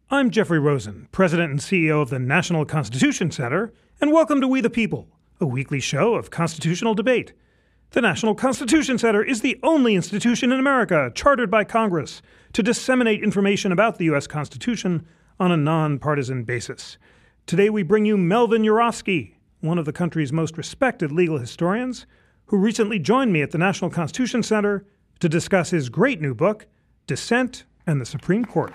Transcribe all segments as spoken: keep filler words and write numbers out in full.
I'm Jeffrey Rosen, President and C E O of the National Constitution Center, and welcome to We the People, a weekly show of constitutional debate. The National Constitution Center is the only institution in America chartered by Congress to disseminate information about the U S Constitution on a nonpartisan basis. Today we bring you Melvin Urofsky, one of the country's most respected legal historians, who recently joined me at the National Constitution Center to discuss his great new book, Dissent and the Supreme Court.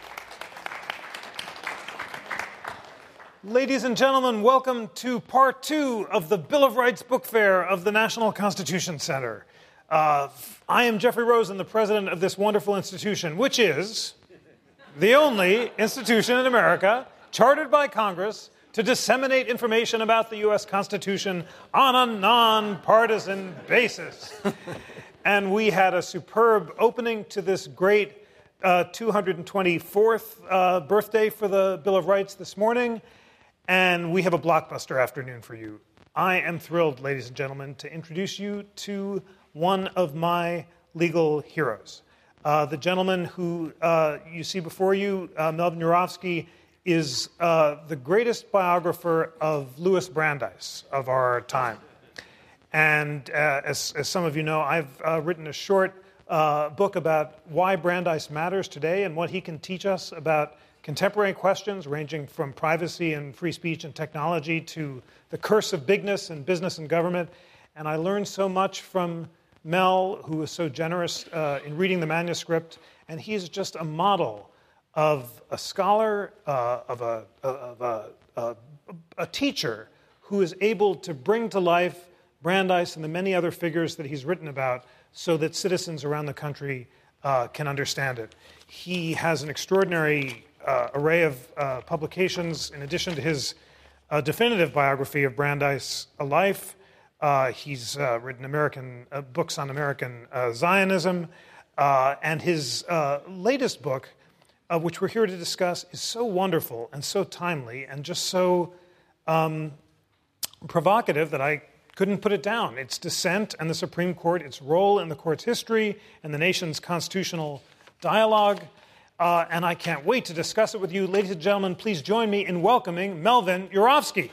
Ladies and gentlemen, welcome to part two of the Bill of Rights Book Fair of the National Constitution Center. Uh, I am Jeffrey Rosen, the president of this wonderful institution, which is the only institution in America chartered by Congress to disseminate information about the U S Constitution on a nonpartisan basis. And we had a superb opening to this great uh, two hundred twenty-fourth uh, birthday for the Bill of Rights this morning. And we have a blockbuster afternoon for you. I am thrilled, ladies and gentlemen, to introduce you to one of my legal heroes. Uh, the gentleman who uh, you see before you, uh, Melvin Urofsky, is uh, the greatest biographer of Louis Brandeis of our time. And uh, as, as some of you know, I've uh, written a short uh, book about why Brandeis matters today and what he can teach us about contemporary questions ranging from privacy and free speech and technology to the curse of bigness in business and government. And I learned so much from Mel, who was so generous uh, in reading the manuscript. And he's just a model of a scholar, uh, of, a, of a, a, a teacher who is able to bring to life Brandeis and the many other figures that he's written about so that citizens around the country uh, can understand it. He has an extraordinary Uh, array of uh, publications. In addition to his uh, definitive biography of Brandeis, A Life, uh, he's uh, written American uh, books on American uh, Zionism, uh, and his uh, latest book, uh, which we're here to discuss, is so wonderful and so timely and just so um, provocative that I couldn't put it down. It's Dissent and the Supreme Court, its role in the court's history and the nation's constitutional dialogue. Uh, and I can't wait to discuss it with you. Ladies and gentlemen, please join me in welcoming Melvin Urofsky.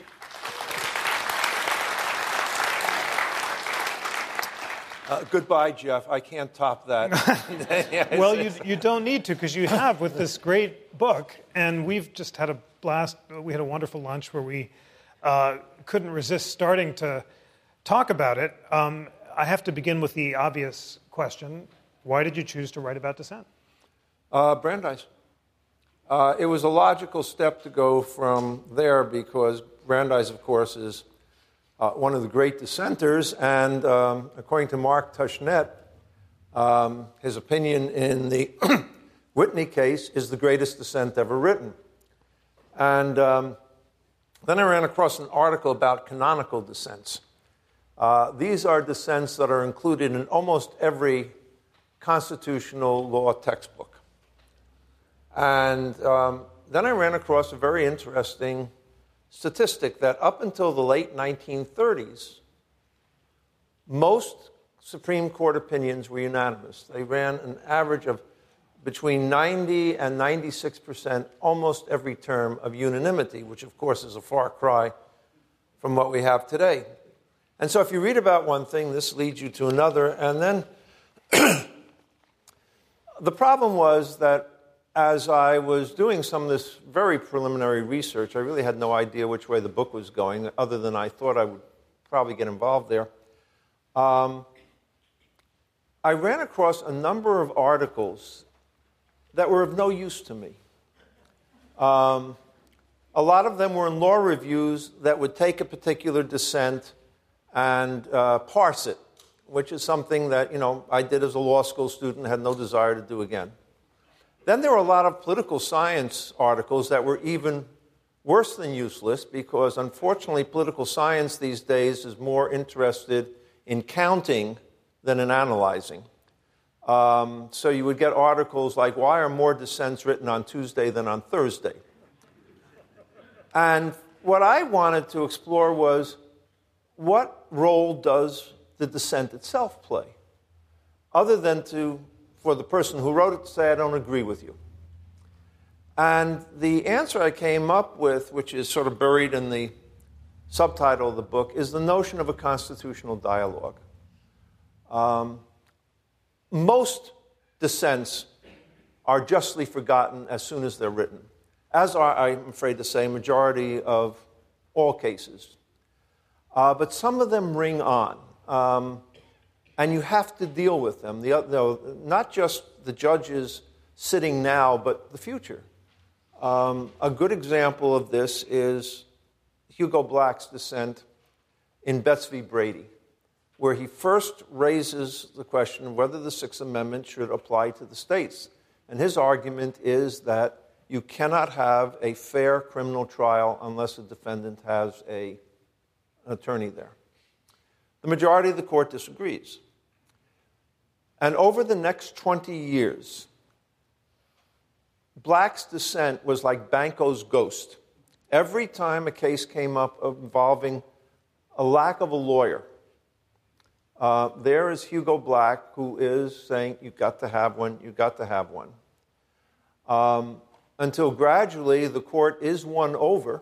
Uh, goodbye, Jeff. I can't top that. Well, you, you don't need to, because you have with this great book. And we've just had a blast. We had a wonderful lunch where we uh, couldn't resist starting to talk about it. Um, I have to begin with the obvious question. Why did you choose to write about dissent? Uh, Brandeis. Uh, it was a logical step to go from there because Brandeis, of course, is uh, one of the great dissenters, and um, according to Mark Tushnet, um, his opinion in the Whitney case is the greatest dissent ever written. And um, then I ran across an article about canonical dissents. Uh, these are dissents that are included in almost every constitutional law textbook. And um, then I ran across a very interesting statistic that up until the late nineteen thirties, most Supreme Court opinions were unanimous. They ran an average of between ninety and ninety-six percent almost every term of unanimity, which of course is a far cry from what we have today. And so if you read about one thing, this leads you to another. And then the problem was that as I was doing some of this very preliminary research, I really had no idea which way the book was going, other than I thought I would probably get involved there. Um, I ran across a number of articles that were of no use to me. Um, a lot of them were in law reviews that would take a particular dissent and uh, parse it, which is something that, you know, I did as a law school student and had no desire to do again. Then there were a lot of political science articles that were even worse than useless because, unfortunately, political science these days is more interested in counting than in analyzing. Um, so you would get articles like, why are more dissents written on Tuesday than on Thursday? And what I wanted to explore was, what role does the dissent itself play? Other than to, for the person who wrote it to say, I don't agree with you. And the answer I came up with, which is sort of buried in the subtitle of the book, is the notion of a constitutional dialogue. Um, most dissents are justly forgotten as soon as they're written, as are, I'm afraid to say, majority of all cases. Uh, but some of them ring on, um, and you have to deal with them. The, the, not just the judges sitting now, but the future. Um, a good example of this is Hugo Black's dissent in Betts v. Brady, where he first raises the question of whether the Sixth Amendment should apply to the states. And his argument is that you cannot have a fair criminal trial unless a defendant has a, an attorney there. The majority of the court disagrees. And over the next twenty years, Black's dissent was like Banco's ghost. Every time a case came up involving a lack of a lawyer, uh, there is Hugo Black, who is saying, you've got to have one, you've got to have one. Um, until gradually the court is won over.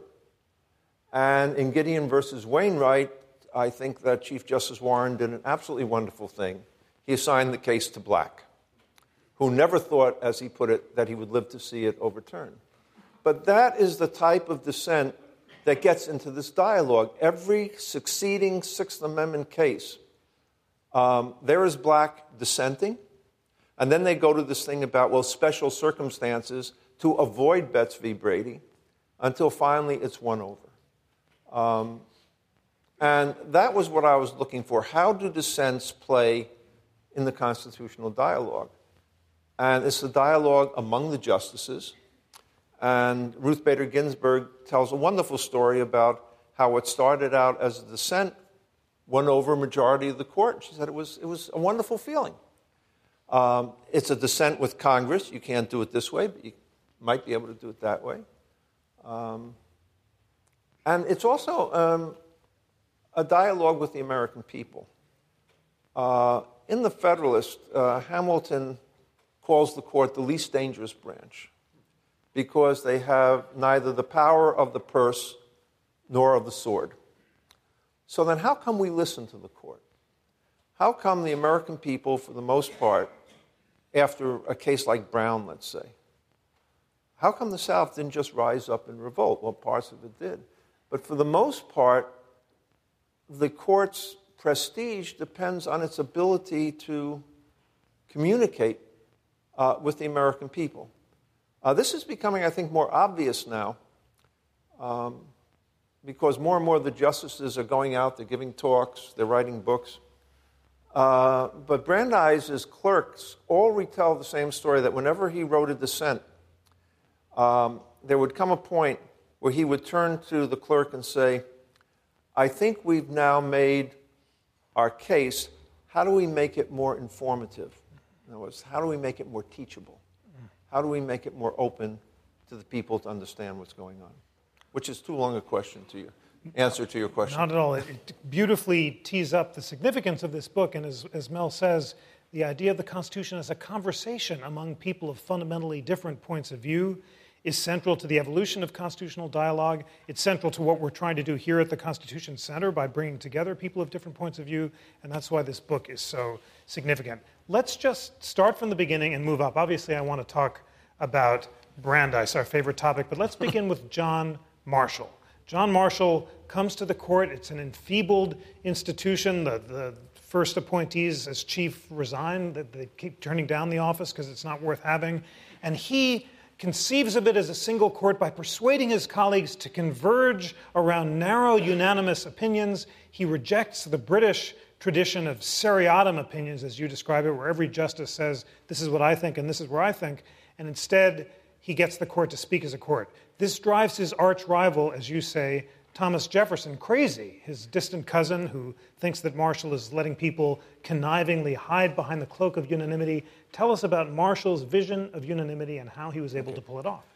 And in Gideon versus Wainwright, I think that Chief Justice Warren did an absolutely wonderful thing. He assigned the case to Black, who never thought, as he put it, that he would live to see it overturned. But that is the type of dissent that gets into this dialogue. Every succeeding Sixth Amendment case, um, there is Black dissenting, and then they go to this thing about, well, special circumstances to avoid Betts v. Brady, until finally it's won over. Um, and that was what I was looking for. How do dissents play in the constitutional dialogue? And it's a dialogue among the justices. And Ruth Bader Ginsburg tells a wonderful story about how what started out as a dissent won over a majority of the court. She said it was, it was a wonderful feeling. Um, it's a dissent with Congress. You can't do it this way, but you might be able to do it that way. Um, and it's also um, a dialogue with the American people. Uh, in the Federalist, uh, Hamilton calls the court the least dangerous branch, because they have neither the power of the purse nor of the sword. So then how come we listen to the court? How come the American people, for the most part, after a case like Brown, let's say, how come the South didn't just rise up and revolt? Well, parts of it did. But for the most part, the court's prestige depends on its ability to communicate uh, with the American people. Uh, this is becoming, I think, more obvious now, um, because more and more of the justices are going out, they're giving talks, they're writing books. Uh, but Brandeis's clerks all retell the same story, that whenever he wrote a dissent, um, there would come a point where he would turn to the clerk and say, I think we've now made our case. How do we make it more informative? In other words, how do we make it more teachable? How do we make it more open to the people to understand what's going on? Which is too long a question to your answer to your question. Not at all. It, it beautifully tees up the significance of this book. And as, as Mel says, the idea of the Constitution as a conversation among people of fundamentally different points of view is central to the evolution of constitutional dialogue. It's central to what we're trying to do here at the Constitution Center by bringing together people of different points of view. And that's why this book is so significant. Let's just start from the beginning and move up. Obviously, I want to talk about Brandeis, our favorite topic, but let's begin with John Marshall. John Marshall comes to the court. It's an enfeebled institution. The, the first appointees as chief resign. They keep turning down the office because it's not worth having. And he conceives of it as a single court by persuading his colleagues to converge around narrow, unanimous opinions. He rejects the British tradition of seriatim opinions, as you describe it, where every justice says, this is what I think and this is where I think, and instead he gets the court to speak as a court. This drives his arch rival, as you say, Thomas Jefferson, crazy, his distant cousin who thinks that Marshall is letting people connivingly hide behind the cloak of unanimity. Tell us about Marshall's vision of unanimity and how he was able okay. to pull it off.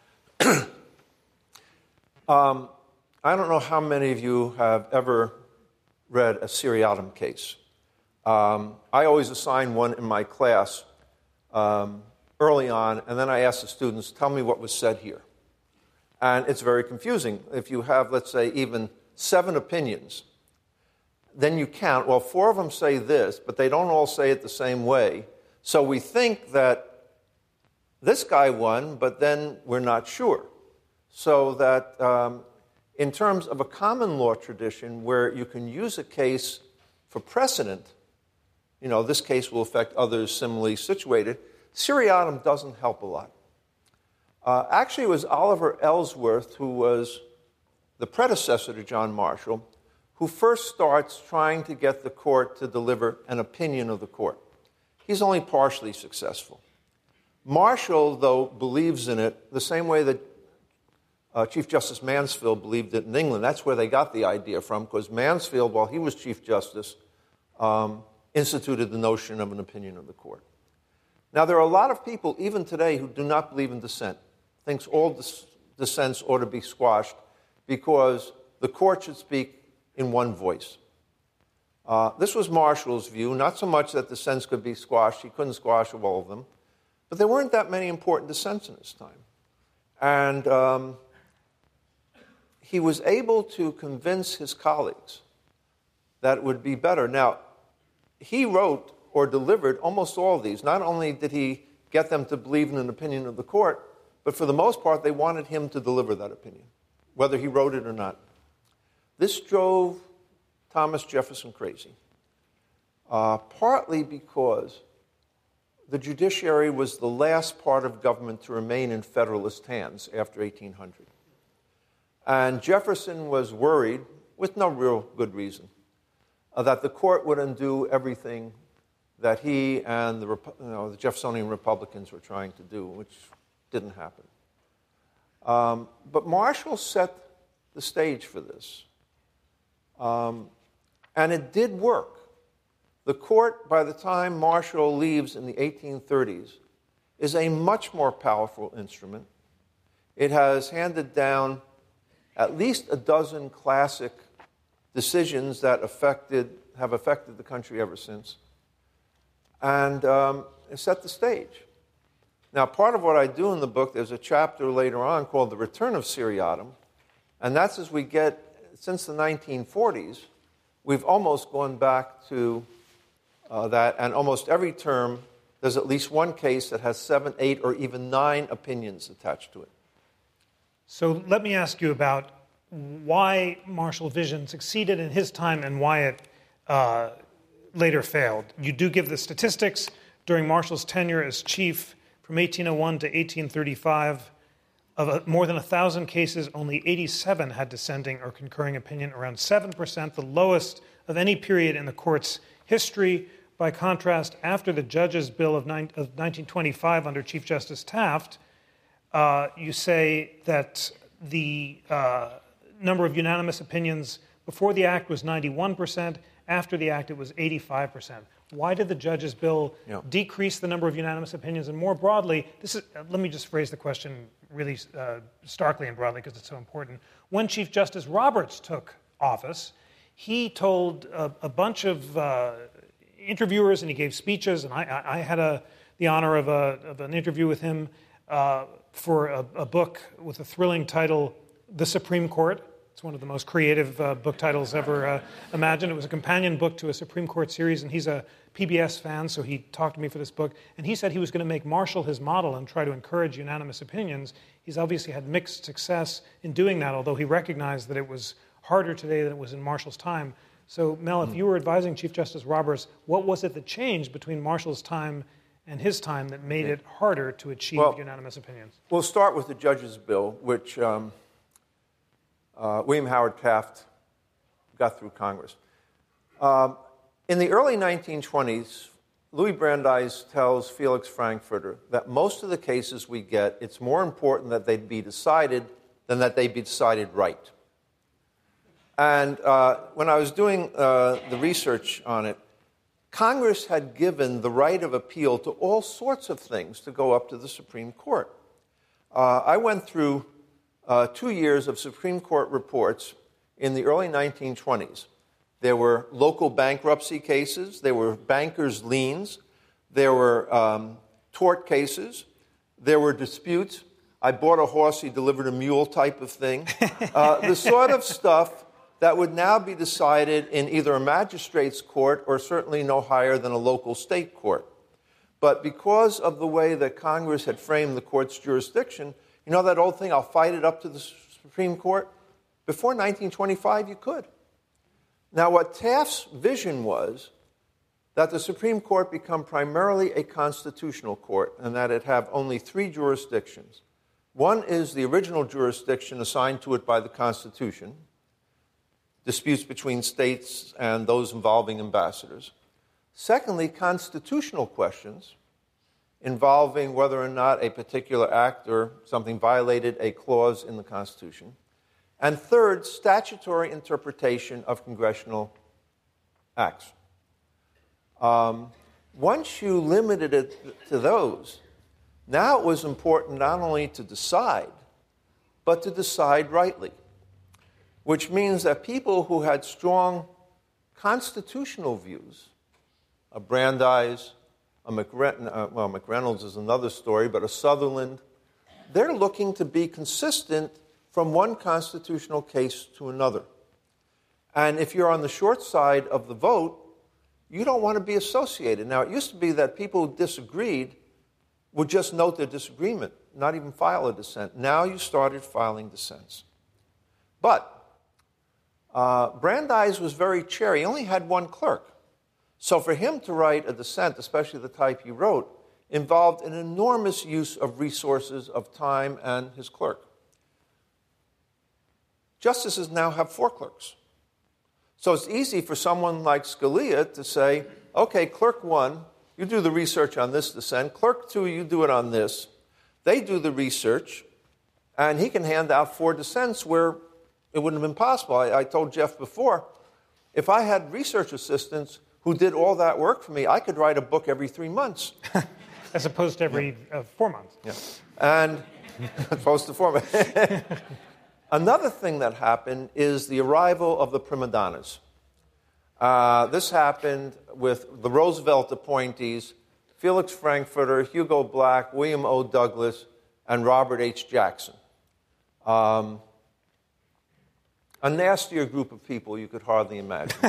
um, I don't know how many of you have ever read a seriatim case. Um, I always assign one in my class um, early on, and then I ask the students, tell me what was said here. And it's very confusing. If you have, let's say, even seven opinions, then you count, well, four of them say this, but they don't all say it the same way. So we think that this guy won, but then we're not sure. So that um, in terms of a common law tradition where you can use a case for precedent, you know, this case will affect others similarly situated, seriatim doesn't help a lot. Uh, actually, it was Oliver Ellsworth, who was the predecessor to John Marshall, who first starts trying to get the court to deliver an opinion of the court. He's only partially successful. Marshall, though, believes in it the same way that uh, Chief Justice Mansfield believed it in England. That's where they got the idea from, because Mansfield, while he was Chief Justice, um, instituted the notion of an opinion of the court. Now, there are a lot of people, even today, who do not believe in dissent, thinks all dis- dissents ought to be squashed because the court should speak in one voice. Uh, this was Marshall's view, not so much that dissents could be squashed. He couldn't squash all of them. But there weren't that many important dissents in his time. And um, he was able to convince his colleagues that it would be better. Now, he wrote or delivered almost all of these. Not only did he get them to believe in an opinion of the court, but for the most part, they wanted him to deliver that opinion, whether he wrote it or not. This drove Thomas Jefferson crazy, uh, partly because the judiciary was the last part of government to remain in Federalist hands after eighteen hundred. And Jefferson was worried, with no real good reason, uh, that the court would undo everything that he and the, you know, the Jeffersonian Republicans were trying to do, which didn't happen. Um, but Marshall set the stage for this. Um, and it did work. The court, by the time Marshall leaves in the eighteen thirties, is a much more powerful instrument. It has handed down at least a dozen classic decisions that affected, have affected the country ever since, and um, it set the stage. Now, part of what I do in the book, there's a chapter later on called The Return of Seriatim, and that's as we get, since the nineteen forties, we've almost gone back to uh, that, and almost every term, there's at least one case that has seven, eight, or even nine opinions attached to it. So let me ask you about why Marshall Vision succeeded in his time and why it uh, later failed. You do give the statistics. During Marshall's tenure as chief from eighteen oh one to eighteen thirty-five, of a, more than one thousand cases, only eighty-seven had dissenting or concurring opinion, around seven percent, the lowest of any period in the court's history. By contrast, after the Judges' Bill of, nine, of nineteen twenty-five under Chief Justice Taft, uh, you say that the uh, number of unanimous opinions before the Act was ninety-one percent, after the Act it was eighty-five percent. Why did the Judges' Bill yeah. decrease the number of unanimous opinions? And more broadly, this is, uh, let me just phrase the question really uh, starkly and broadly because it's so important. When Chief Justice Roberts took office, he told a, a bunch of uh, interviewers, and he gave speeches, and I, I had a, the honor of, a, of an interview with him uh, for a, a book with a thrilling title, The Supreme Court. It's one of the most creative uh, book titles ever uh, imagined. It was a companion book to a Supreme Court series, and he's a P B S fan, so he talked to me for this book. And he said he was going to make Marshall his model and try to encourage unanimous opinions. He's obviously had mixed success in doing that, although he recognized that it was harder today than it was in Marshall's time. So, Mel, if you were advising Chief Justice Roberts, what was it that changed between Marshall's time and his time that made it harder to achieve well, unanimous opinions? We'll start with the Judges' Bill, which um, uh, William Howard Taft got through Congress. Um, in the early nineteen twenties, Louis Brandeis tells Felix Frankfurter that most of the cases we get, it's more important that they be decided than that they be decided right. And uh, when I was doing uh, the research on it, Congress had given the right of appeal to all sorts of things to go up to the Supreme Court. Uh, I went through uh, two years of Supreme Court reports in the early nineteen twenties. There were local bankruptcy cases, there were bankers' liens, there were um, tort cases, there were disputes. I bought a horse, he delivered a mule type of thing. Uh, the sort of stuff that would now be decided in either a magistrate's court or certainly no higher than a local state court. But because of the way that Congress had framed the court's jurisdiction, you know that old thing, I'll fight it up to the Supreme Court? Before nineteen twenty-five, you could. Now, what Taft's vision was that the Supreme Court become primarily a constitutional court and that it have only three jurisdictions. One is the original jurisdiction assigned to it by the Constitution, disputes between states and those involving ambassadors. Secondly, constitutional questions involving whether or not a particular act or something violated a clause in the Constitution. And third, statutory interpretation of congressional acts. Um, once you limited it to those, now it was important not only to decide, but to decide rightly, which means that people who had strong constitutional views, a Brandeis, a McRe- uh, well, McReynolds is another story, but a Sutherland, they're looking to be consistent from one constitutional case to another. And if you're on the short side of the vote, you don't want to be associated. Now, it used to be that people who disagreed would just note their disagreement, not even file a dissent. Now you started filing dissents. But uh, Brandeis was very chary. He only had one clerk. So for him to write a dissent, especially the type he wrote, involved an enormous use of resources, of time, and his clerk. Justices now have four clerks. So it's easy for someone like Scalia to say, okay, clerk one, you do the research on this dissent. Clerk two, you do it on this. They do the research, and he can hand out four dissents where it wouldn't have been possible. I, I told Jeff before, if I had research assistants who did all that work for me, I could write a book every three months. As opposed to every yeah. uh, four months. Yeah. And as opposed to four months. Another thing that happened is the arrival of the prima donnas. Uh, this happened with the Roosevelt appointees, Felix Frankfurter, Hugo Black, William O. Douglas, and Robert H. Jackson. Um, a nastier group of people you could hardly imagine.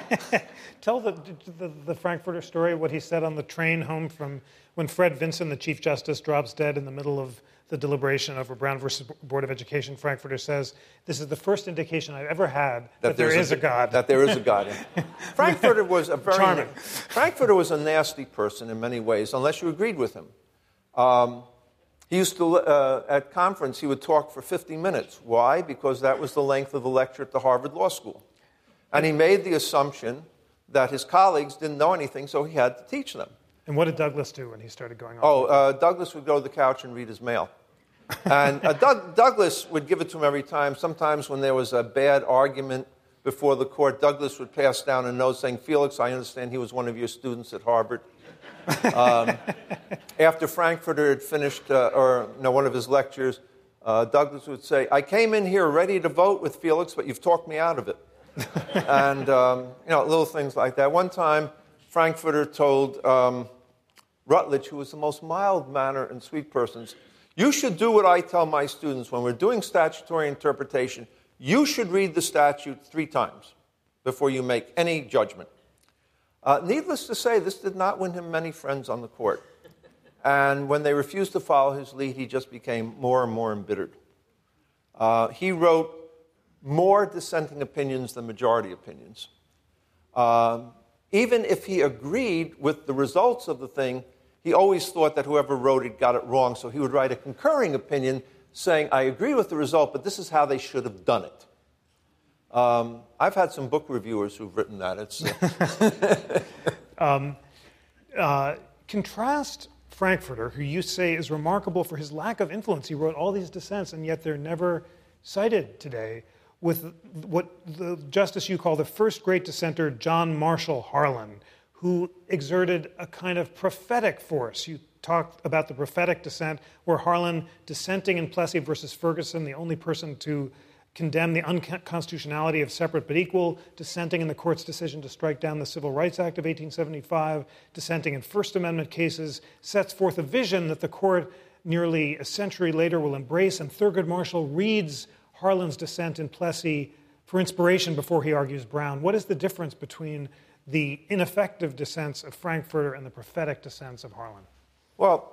Tell the, the, the Frankfurter story, what he said on the train home from when Fred Vinson, the Chief Justice, drops dead in the middle of the deliberation over Brown versus Board of Education. Frankfurter says, this is the first indication I've ever had that, that there is a, a God. That there is a God. Frankfurter was a very... Charming. Frankfurter was a nasty person in many ways, unless you agreed with him. Um, he used to, uh, at conference, he would talk for fifty minutes. Why? Because that was the length of the lecture at the Harvard Law School. And he made the assumption that his colleagues didn't know anything, so he had to teach them. And what did Douglas do when he started going on? Oh, uh, Douglas would go to the couch and read his mail. And uh, Doug, Douglas would give it to him every time. Sometimes when there was a bad argument before the court, Douglas would pass down a note saying, Felix, I understand he was one of your students at Harvard. Um, after Frankfurter had finished, uh, or no, one of his lectures, uh, Douglas would say, I came in here ready to vote with Felix, but you've talked me out of it. And, um, you know, little things like that. One time, Frankfurter told um, Rutledge, who was the most mild-mannered and sweet person, you should do what I tell my students when we're doing statutory interpretation. You should read the statute three times before you make any judgment. Uh, needless to say, this did not win him many friends on the court. And when they refused to follow his lead, he just became more and more embittered. Uh, he wrote more dissenting opinions than majority opinions. Um, even if he agreed with the results of the thing, he always thought that whoever wrote it got it wrong, so he would write a concurring opinion saying, I agree with the result, but this is how they should have done it. Um, I've had some book reviewers who've written that. It's uh... um, uh, contrast Frankfurter, who you say is remarkable for his lack of influence. He wrote all these dissents, and yet they're never cited today, with what the justice you call the first great dissenter, John Marshall Harlan, who exerted a kind of prophetic force. You talked about the prophetic dissent, where Harlan, dissenting in Plessy versus Ferguson, the only person to condemn the unconstitutionality of separate but equal, dissenting in the court's decision to strike down the Civil Rights Act of eighteen seventy-five, dissenting in First Amendment cases, sets forth a vision that the court nearly a century later, will embrace, and Thurgood Marshall reads Harlan's dissent in Plessy for inspiration before he argues Brown. What is the difference between the ineffective dissents of Frankfurter and the prophetic dissents of Harlan? Well,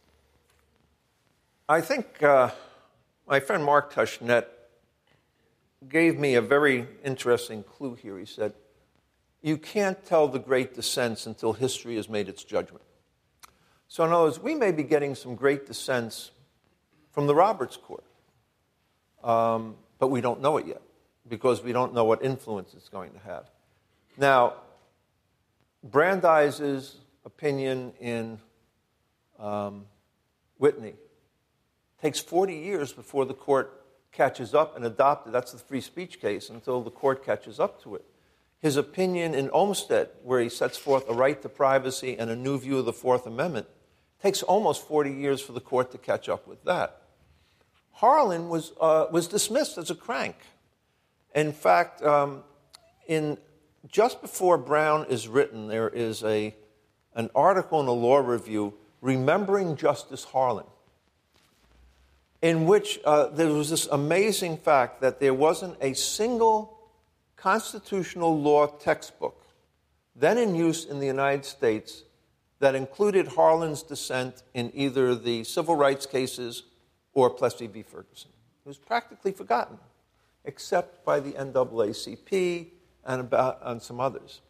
I think uh, my friend Mark Tushnet gave me a very interesting clue here. He said, you can't tell the great dissents until history has made its judgment. So in other words, we may be getting some great dissents from the Roberts Court, um, but we don't know it yet because we don't know what influence it's going to have. Now, Brandeis's opinion in um, Whitney takes forty years before the court catches up and adopts it. That's the free speech case, until the court catches up to it. His opinion in Olmsted, where he sets forth a right to privacy and a new view of the Fourth Amendment, takes almost forty years for the court to catch up with that. Harlan was, uh, was dismissed as a crank. In fact, um, in just before Brown is written, there is a, an article in the Law Review, Remembering Justice Harlan, in which uh, there was this amazing fact that there wasn't a single constitutional law textbook then in use in the United States that included Harlan's dissent in either the civil rights cases or Plessy v. Ferguson. It was practically forgotten, except by the N double A C P and, about, and some others.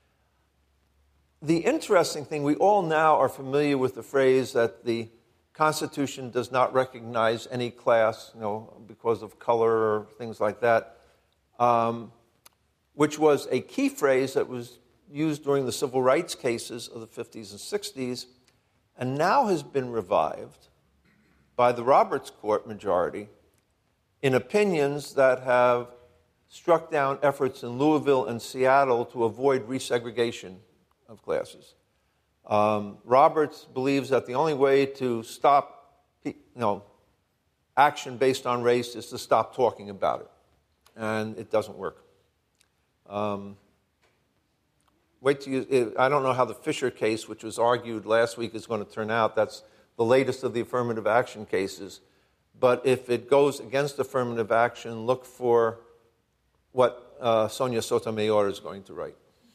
The interesting thing, we all now are familiar with the phrase that the Constitution does not recognize any class, you know, because of color or things like that, um, which was a key phrase that was used during the civil rights cases of the fifties and sixties, and now has been revived by the Roberts Court majority in opinions that have struck down efforts in Louisville and Seattle to avoid resegregation of classes. Um, Roberts believes that the only way to stop you know, action based on race is to stop talking about it, and it doesn't work. Um, wait till you, I don't know how the Fisher case, which was argued last week, is going to turn out. That's the latest of the affirmative action cases. But if it goes against affirmative action, look for what uh, Sonia Sotomayor is going to write.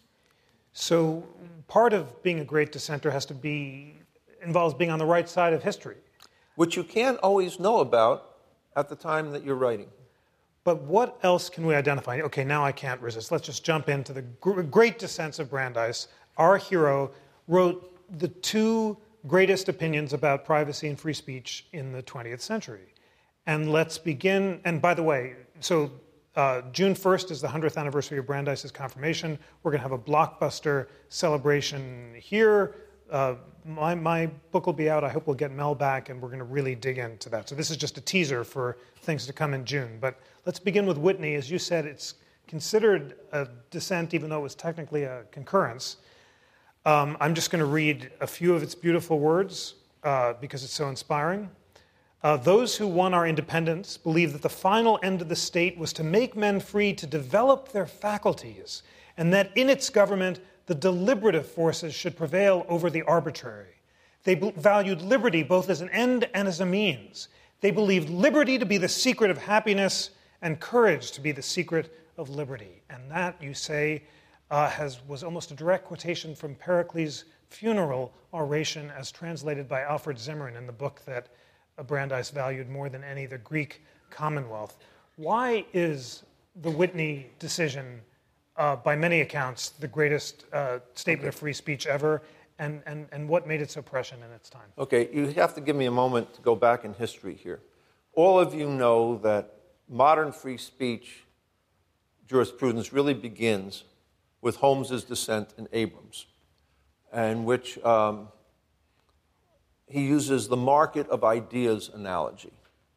So part of being a great dissenter has to be, involves being on the right side of history. Which you can't always know about at the time that you're writing. But what else can we identify? Okay, now I can't resist. Let's just jump into the gr- great dissents of Brandeis. Our hero wrote the two greatest opinions about privacy and free speech in the twentieth century. And let's begin, and by the way, so uh, June first is the hundredth anniversary of Brandeis's confirmation. We're going to have a blockbuster celebration here. Uh, my, my book will be out. I hope we'll get Mel back, and we're going to really dig into that. So this is just a teaser for things to come in June. But let's begin with Whitney. As you said, it's considered a dissent, even though it was technically a concurrence. Um, I'm just going to read a few of its beautiful words uh, because it's so inspiring. Uh, Those who won our independence believed that the final end of the state was to make men free to develop their faculties, and that in its government, the deliberative forces should prevail over the arbitrary. They b- valued liberty both as an end and as a means. They believed liberty to be the secret of happiness and courage to be the secret of liberty. And that, you say, uh, has, was almost a direct quotation from Pericles' funeral oration as translated by Alfred Zimmern in the book that uh, Brandeis valued more than any, The Greek Commonwealth. Why is the Whitney decision Uh, by many accounts, the greatest uh, statement of free speech ever, and, and, and what made it so prescient in its time? Okay, you have to give me a moment to go back in history here. All of you know that modern free speech jurisprudence really begins with Holmes's dissent in Abrams, in which um, he uses the market of ideas analogy.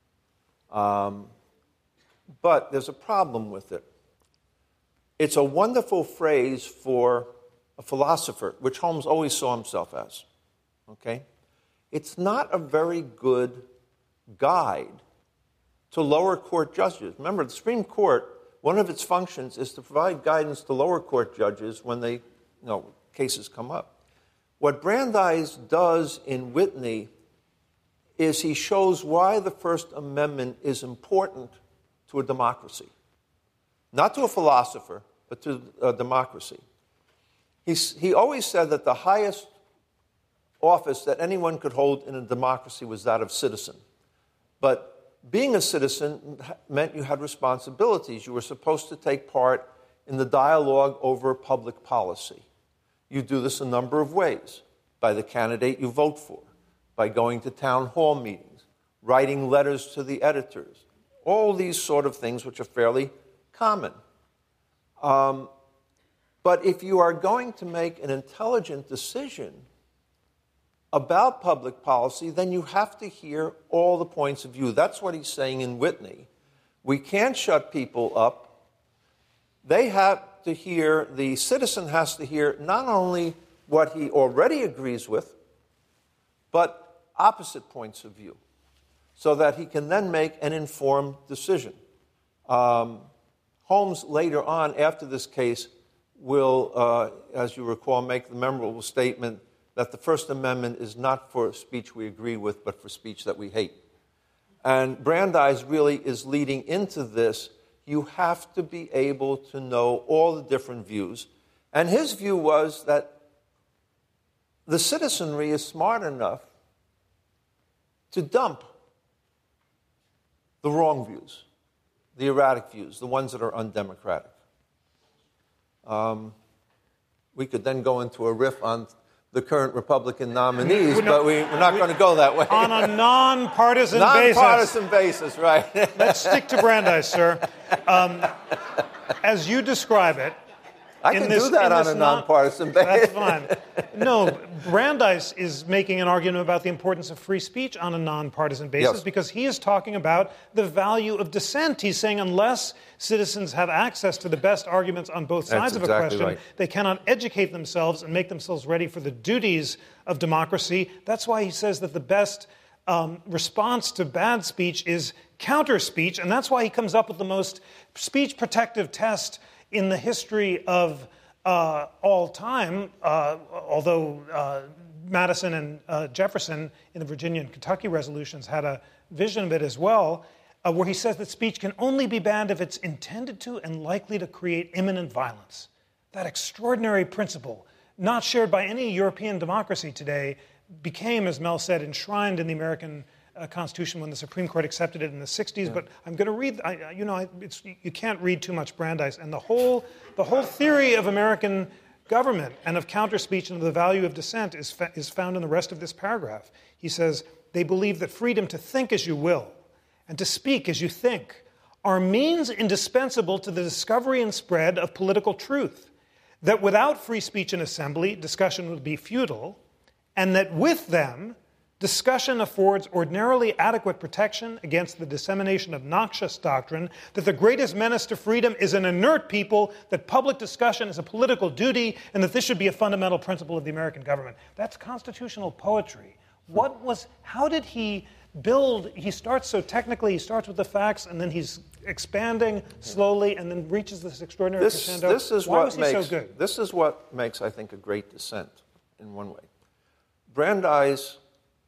Um, but there's a problem with it. It's a wonderful phrase for a philosopher, which Holmes always saw himself as, okay? It's not a very good guide to lower court judges. Remember, the Supreme Court, one of its functions is to provide guidance to lower court judges when they, you know, cases come up. What Brandeis does in Whitney is he shows why the First Amendment is important to a democracy. Not to a philosopher, but to a democracy. He's, he always said that the highest office that anyone could hold in a democracy was that of citizen. But being a citizen meant you had responsibilities. You were supposed to take part in the dialogue over public policy. You do this a number of ways. By the candidate you vote for, by going to town hall meetings, writing letters to the editors, all these sort of things which are fairly common. Um, but if you are going to make an intelligent decision about public policy, then you have to hear all the points of view. That's what he's saying in Whitney. We can't shut people up. They have to hear, the citizen has to hear not only what he already agrees with, but opposite points of view, so that he can then make an informed decision. Um, Holmes later on, after this case, will, uh, as you recall, make the memorable statement that the First Amendment is not for speech we agree with, but for speech that we hate. And Brandeis really is leading into this. You have to be able to know all the different views. And his view was that the citizenry is smart enough to dump the wrong views, the erratic views, the ones that are undemocratic. Um, we could then go into a riff on the current Republican nominees, but we, we're not we, going to go that way. On a nonpartisan basis. Nonpartisan basis, right. Let's stick to Brandeis, sir. Um, as you describe it, I can this, do that on a nonpartisan basis. That's fine. No, Brandeis is making an argument about the importance of free speech on a nonpartisan basis yes. because he is talking about the value of dissent. He's saying unless citizens have access to the best arguments on both sides That's of exactly a question, right. they cannot educate themselves and make themselves ready for the duties of democracy. That's why he says that the best um, response to bad speech is counter-speech, and that's why he comes up with the most speech-protective test in the history of uh, all time, uh, although uh, Madison and uh, Jefferson in the Virginia and Kentucky resolutions had a vision of it as well, uh, where he says that speech can only be banned if it's intended to and likely to create imminent violence. That extraordinary principle, not shared by any European democracy today, became, as Mel said, enshrined in the American Uh, Constitution when the Supreme Court accepted it in the sixties, yeah. But I'm going to read. I, you know, I, it's, you can't read too much Brandeis, and the whole the whole theory of American government and of counter speech and of the value of dissent is fa- is found in the rest of this paragraph. He says they believe that freedom to think as you will and to speak as you think are means indispensable to the discovery and spread of political truth. That without free speech and assembly, discussion would be futile, and that with them, discussion affords ordinarily adequate protection against the dissemination of noxious doctrine, that the greatest menace to freedom is an inert people, that public discussion is a political duty, and that this should be a fundamental principle of the American government. That's constitutional poetry. What was, how did he build, he starts so technically, he starts with the facts, and then he's expanding slowly, and then reaches this extraordinary this, crescendo. This is Why what was he makes, so good? This is what makes, I think, a great dissent in one way. Brandeis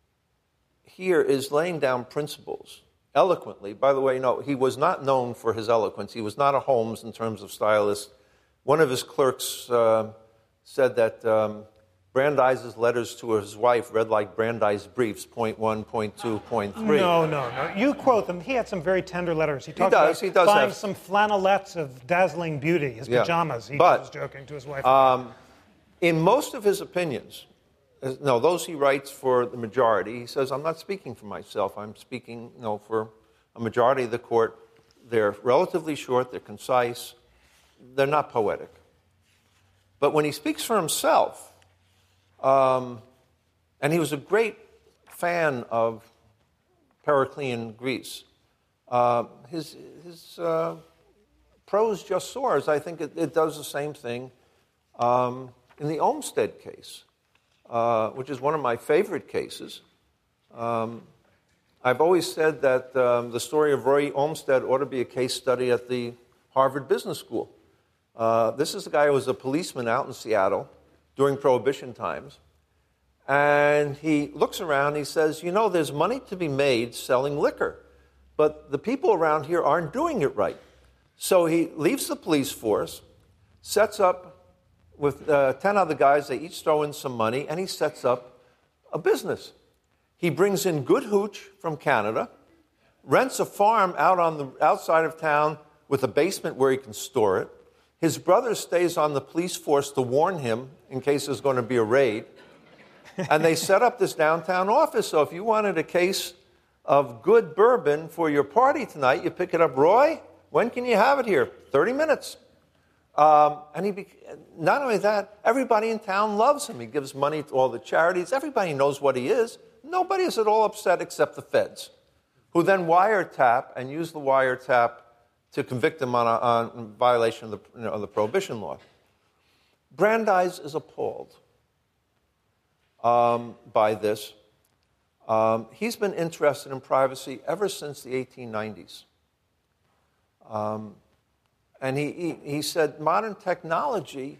here is laying down principles eloquently. By the way, no, he was not known for his eloquence. He was not a Holmes in terms of stylist. One of his clerks uh, said that um, Brandeis' letters to his wife read like Brandeis briefs, point one, point two, point three. No, no, no. You quote them. He had some very tender letters. He talked he does, about he does buying have... some flannelettes of dazzling beauty, his yeah. pajamas. He but, was joking to his wife. Um, in most of his opinions, no, those he writes for the majority, he says, I'm not speaking for myself. I'm speaking, you know, for a majority of the court. They're relatively short. They're concise. They're not poetic. But when he speaks for himself, um, and he was a great fan of Periclean Greece, uh, his, his uh, prose just soars. I think it, it does the same thing um, in the Olmsted case. Uh, which is one of my favorite cases. Um, I've always said that um, the story of Roy Olmsted ought to be a case study at the Harvard Business School. Uh, this is a guy who was a policeman out in Seattle during Prohibition times, And he looks around, he says, you know, there's money to be made selling liquor, but the people around here aren't doing it right. So he leaves the police force, sets up with uh, ten other guys, they each throw in some money, and he sets up a business. He brings in good hooch from Canada, rents a farm out on the outside of town with a basement where he can store it. His brother stays on the police force to warn him in case there's going to be a raid. And they set up this downtown office. So if you wanted a case of good bourbon for your party tonight, you pick it up. Roy, when can you have it here? thirty minutes. Um, and he be- not only that, everybody in town loves him. He gives money to all the charities. Everybody knows what he is. Nobody is at all upset except the feds, who then wiretap and use the wiretap to convict him on, a, on violation of the, you know, of the Prohibition law. Brandeis is appalled um, by this. Um, he's been interested in privacy ever since the eighteen nineties. Um, and he, he, he said modern technology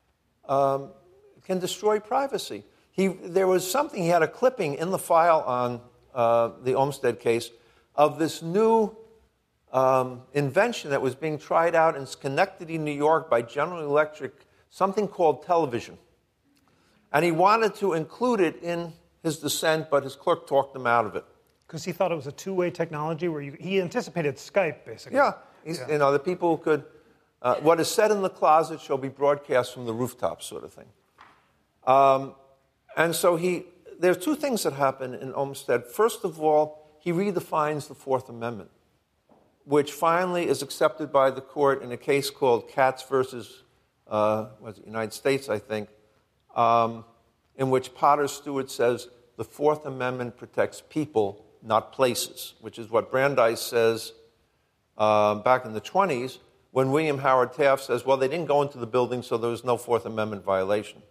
um, can destroy privacy. He, there was something, he had a clipping in the file on uh, the Olmsted case of this new um, invention that was being tried out in Schenectady, New York by General Electric, something called television. And he wanted to include it in his dissent, but his clerk talked him out of it. Because he thought it was a two-way technology where you, he anticipated Skype, basically. Yeah. He's, yeah. You know, the people could, uh, what is said in the closet shall be broadcast from the rooftop, sort of thing. Um, and so he, there are two things that happen in Olmsted. First of all, he redefines the Fourth Amendment, which finally is accepted by the court in a case called Katz versus uh, was it, United States, I think, um, in which Potter Stewart says the Fourth Amendment protects people, not places, which is what Brandeis says uh, back in the twenties when William Howard Taft says, well, they didn't go into the building, so there was no Fourth Amendment violation.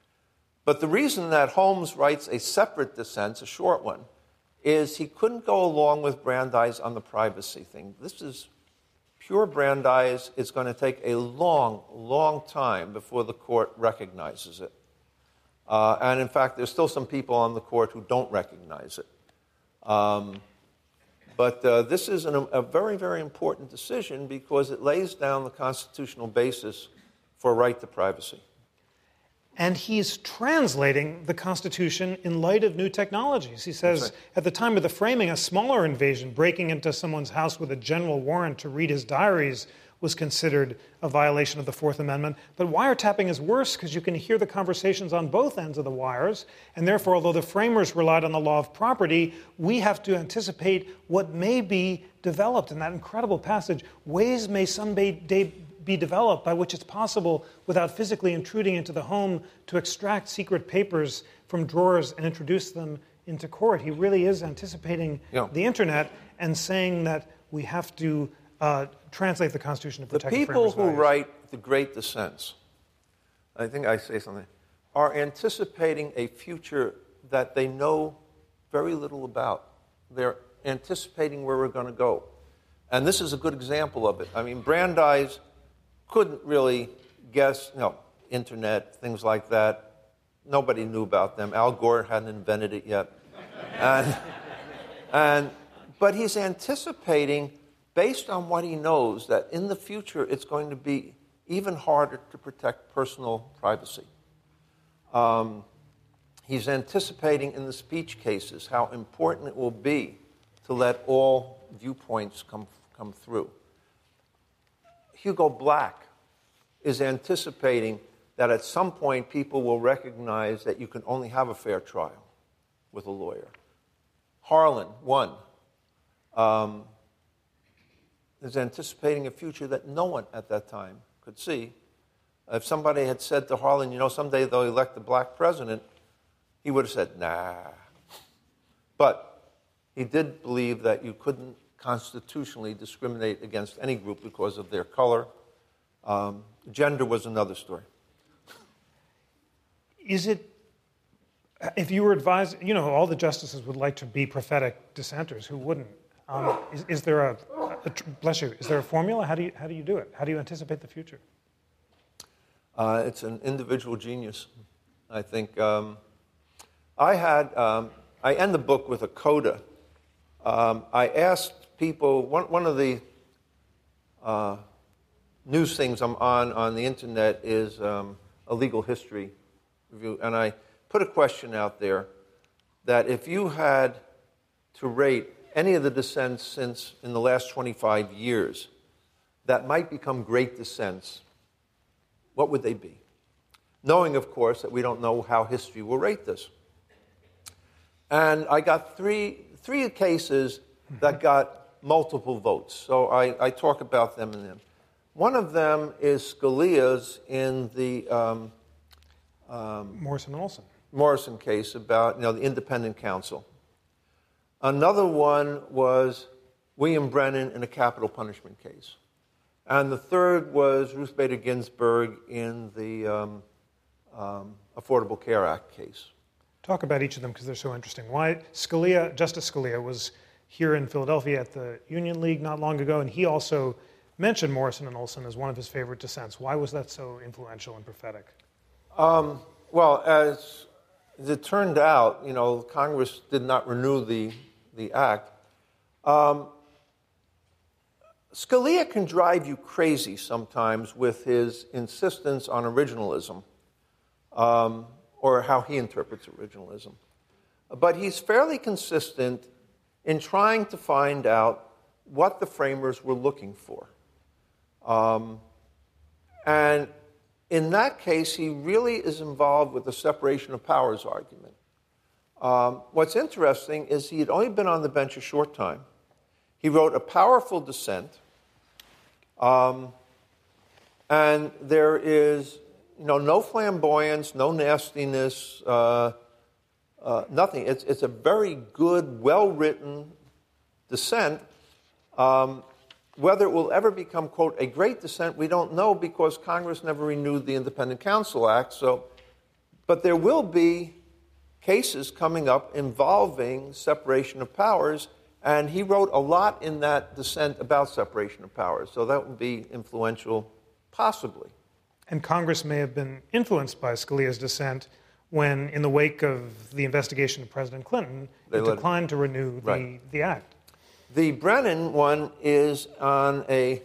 But the reason that Holmes writes a separate dissent, a short one, is he couldn't go along with Brandeis on the privacy thing. This is pure Brandeis. It's going to take a long, long time before the court recognizes it. Uh, and in fact, there's still some people on the court who don't recognize it. Um, but uh, this is an, a very, very important decision because it lays down the constitutional basis for a right to privacy. And he's translating the Constitution in light of new technologies. He says, right. At the time of the framing, a smaller invasion, breaking into someone's house with a general warrant to read his diaries, was considered a violation of the Fourth Amendment. But wiretapping is worse because you can hear the conversations on both ends of the wires. And therefore, although the framers relied on the law of property, we have to anticipate what may be developed in that incredible passage. Ways may someday be developed by which it's possible, without physically intruding into the home, to extract secret papers from drawers and introduce them into court. He really is anticipating yeah. the Internet and saying that we have to uh, translate the Constitution to protect the the people who values. write the great dissents, I think I say something, are anticipating a future that they know very little about. They're anticipating where we're going to go. And this is a good example of it. I mean, Brandeis couldn't really guess, you know, Internet, things like that. Nobody knew about them. Al Gore hadn't invented it yet. and, and, but he's anticipating, based on what he knows, that in the future it's going to be even harder to protect personal privacy. Um, he's anticipating in the speech cases how important it will be to let all viewpoints come, come through. Hugo Black is anticipating that at some point people will recognize that you can only have a fair trial with a lawyer. Harlan, one, um, is anticipating a future that no one at that time could see. If somebody had said to Harlan, you know, someday they'll elect a black president, he would have said, nah. But he did believe that you couldn't constitutionally discriminate against any group because of their color. Um, gender was another story. Is it, if you were advised, you know, all the justices would like to be prophetic dissenters. Who wouldn't? Um, is, is there a, a, bless you, is there a formula? How do you, how do you do it? How do you anticipate the future? Uh, it's an individual genius. I think um, I had, um, I end the book with a coda. Um, I asked people, one, one of the uh, news things I'm on on the internet is um, a legal history review, and I put a question out there that if you had to rate any of the dissents since in the last twenty-five years that might become great dissents, what would they be? Knowing, of course, that we don't know how history will rate this. And I got three, three cases that got multiple votes. So I, I talk about them in them. One of them is Scalia's in the um, um, Morrison and Olson. Morrison case about, you know, the independent counsel. Another one was William Brennan in a capital punishment case. And the third was Ruth Bader Ginsburg in the um, um, Affordable Care Act case. Talk about each of them because they're so interesting. Why Scalia, Justice Scalia, was here in Philadelphia at the Union League not long ago, and he also mentioned Morrison and Olson as one of his favorite dissents. Why was that so influential and prophetic? Um, well, as it turned out, you know, Congress did not renew the, the act. Um, Scalia can drive you crazy sometimes with his insistence on originalism. Um, or how he interprets originalism. But he's fairly consistent in trying to find out what the framers were looking for. Um, and in that case, he really is involved with the separation of powers argument. Um, what's interesting is he had only been on the bench a short time. He wrote a powerful dissent, um, and there is You know, no flamboyance, no nastiness, uh, uh, nothing. It's, it's a very good, well-written dissent. Um, whether it will ever become, quote, a great dissent, we don't know because Congress never renewed the Independent Counsel Act. So, but there will be cases coming up involving separation of powers, and he wrote a lot in that dissent about separation of powers. So that would be influential, possibly. And Congress may have been influenced by Scalia's dissent when, in the wake of the investigation of President Clinton, they it declined it. to renew the, right. the act. The Brennan one is on a,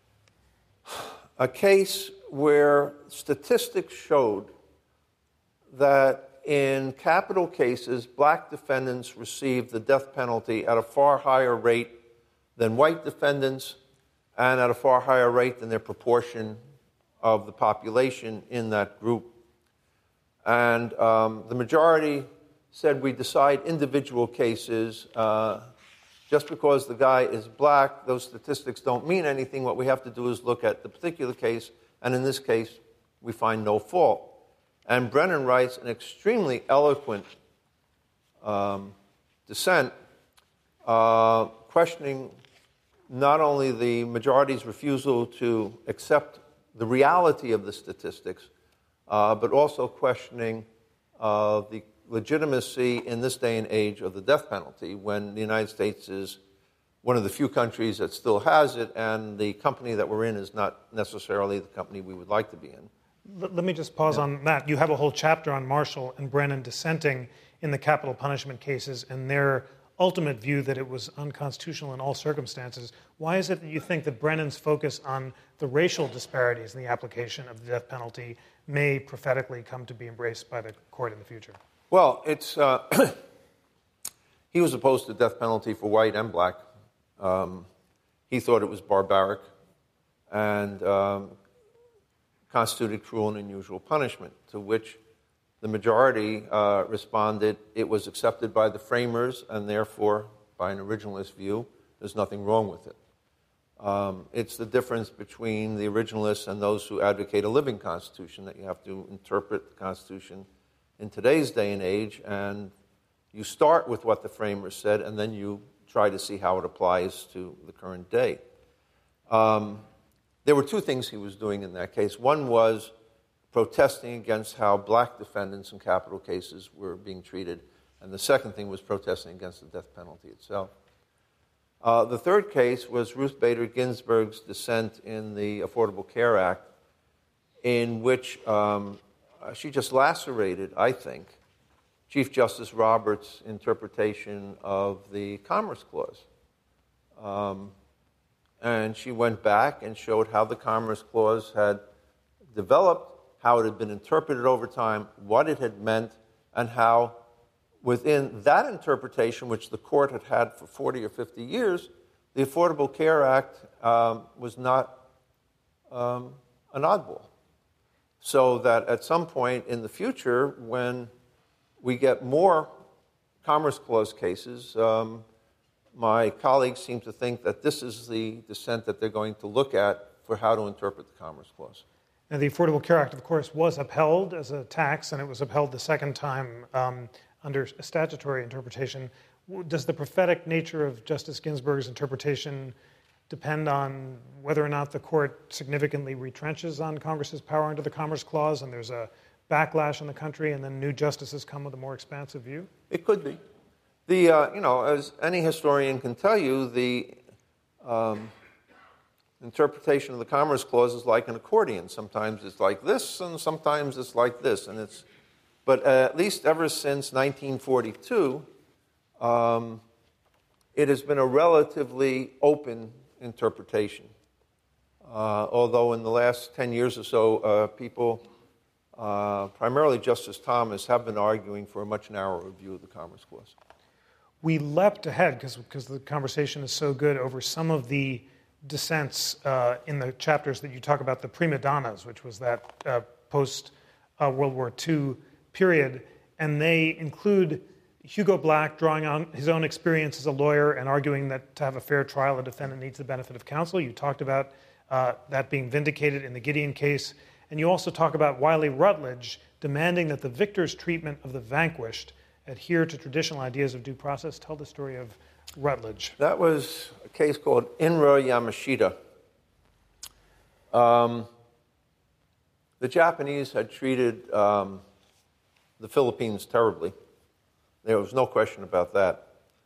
a case where statistics showed that in capital cases, black defendants received the death penalty at a far higher rate than white defendants and at a far higher rate than their proportion of the population in that group. And um, the majority said we decide individual cases. Uh, just because the guy is black, those statistics don't mean anything. What we have to do is look at the particular case, and in this case, we find no fault. And Brennan writes an extremely eloquent um, dissent, uh, questioning not only the majority's refusal to accept the reality of the statistics, uh, but also questioning uh, the legitimacy in this day and age of the death penalty when the United States is one of the few countries that still has it, and the company that we're in is not necessarily the company we would like to be in. Let, let me just pause yeah. on that. You have a whole chapter on Marshall and Brennan dissenting in the capital punishment cases and their ultimate view that it was unconstitutional in all circumstances. Why is it that you think that Brennan's focus on the racial disparities in the application of the death penalty may prophetically come to be embraced by the court in the future? Well, it's uh, he was opposed to death penalty for white and black. Um, he thought it was barbaric and um, constituted cruel and unusual punishment, to which the majority uh, responded it was accepted by the framers, and therefore, by an originalist view, there's nothing wrong with it. Um, it's the difference between the originalists and those who advocate a living Constitution, that you have to interpret the Constitution in today's day and age, and you start with what the framers said, and then you try to see how it applies to the current day. Um, there were two things he was doing in that case. One was protesting against how black defendants in capital cases were being treated, and the second thing was protesting against the death penalty itself. Uh, the third case was Ruth Bader Ginsburg's dissent in the Affordable Care Act, in which um, she just lacerated, I think, Chief Justice Roberts' interpretation of the Commerce Clause. Um, and she went back and showed how the Commerce Clause had developed, how it had been interpreted over time, what it had meant, and how within that interpretation, which the court had had for forty or fifty years, the Affordable Care Act um, was not um, an oddball. So that at some point in the future, when we get more Commerce Clause cases, um, my colleagues seem to think that this is the dissent that they're going to look at for how to interpret the Commerce Clause. Now, the Affordable Care Act, of course, was upheld as a tax, and it was upheld the second time um, under a statutory interpretation. Does the prophetic nature of Justice Ginsburg's interpretation depend on whether or not the court significantly retrenches on Congress's power under the Commerce Clause, and there's a backlash in the country, and then new justices come with a more expansive view? It could be. The uh, you know, as any historian can tell you, the um, interpretation of the Commerce Clause is like an accordion. Sometimes it's like this, and sometimes it's like this, and it's. But uh, at least ever since nineteen forty-two, um, it has been a relatively open interpretation. Uh, although in the last ten years or so, uh, people, uh, primarily Justice Thomas, have been arguing for a much narrower view of the Commerce Clause. We leapt ahead, because the conversation is so good, over some of the dissents uh, in the chapters that you talk about, the prima donnas, which was that uh, post-World uh, War Two period, and they include Hugo Black drawing on his own experience as a lawyer and arguing that to have a fair trial, a defendant needs the benefit of counsel. You talked about uh, that being vindicated in the Gideon case, and you also talk about Wiley Rutledge demanding that the victor's treatment of the vanquished adhere to traditional ideas of due process. Tell the story of Rutledge. That was a case called Inra Yamashita. Um, the Japanese had treated um, the Philippines terribly. There was no question about that.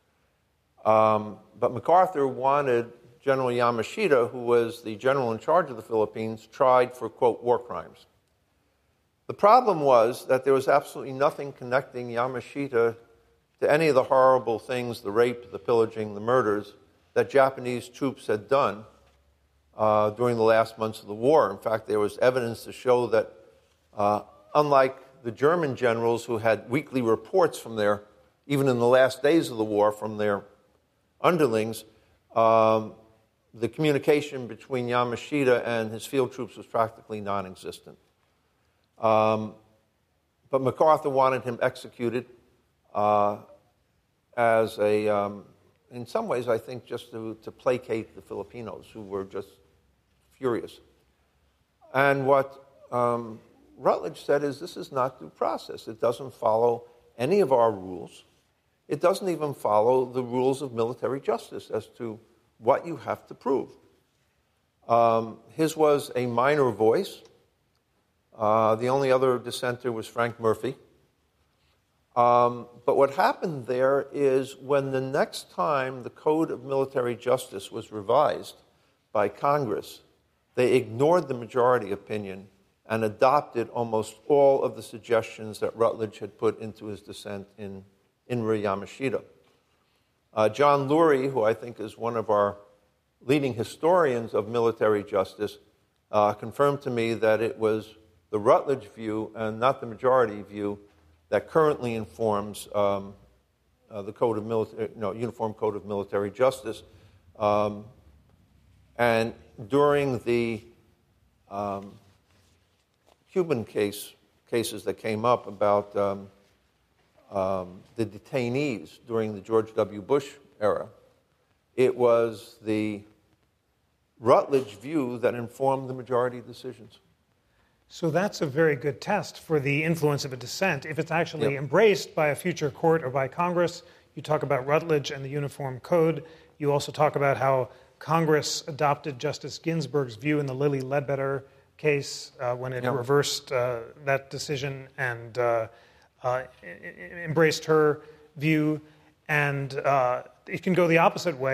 Um, but MacArthur wanted General Yamashita, who was the general in charge of the Philippines, tried for, quote, war crimes. The problem was that there was absolutely nothing connecting Yamashita to any of the horrible things, the rape, the pillaging, the murders, that Japanese troops had done uh, during the last months of the war. In fact, there was evidence to show that, uh, unlike the German generals who had weekly reports from their, even in the last days of the war, from their underlings, um, the communication between Yamashita and his field troops was practically non-existent. Um, but MacArthur wanted him executed uh, as a, um, in some ways, I think, just to, to placate the Filipinos, who were just furious. And what um, Rutledge said is, this is not due process. It doesn't follow any of our rules. It doesn't even follow the rules of military justice as to what you have to prove. Um, his was a minor voice. Uh, the only other dissenter was Frank Murphy. Um, but what happened there is when the next time the Code of Military Justice was revised by Congress, they ignored the majority opinion and adopted almost all of the suggestions that Rutledge had put into his dissent in Inra Yamashita. Uh, John Lurie, who I think is one of our leading historians of military justice, uh, confirmed to me that it was the Rutledge view and not the majority view that currently informs um, uh, the Code of Military, no, Uniform Code of Military Justice. Um, and during the um, Cuban case cases that came up about um, um, the detainees during the George W. Bush era, it was the Rutledge view that informed the majority decisions. So that's a very good test for the influence of a dissent. If it's actually Yep. embraced by a future court or by Congress, you talk about Rutledge and the Uniform Code. You also talk about how Congress adopted Justice Ginsburg's view in the Lilly Ledbetter case uh, when it Yep. reversed uh, that decision and uh, uh, embraced her view. And uh, it can go the opposite way.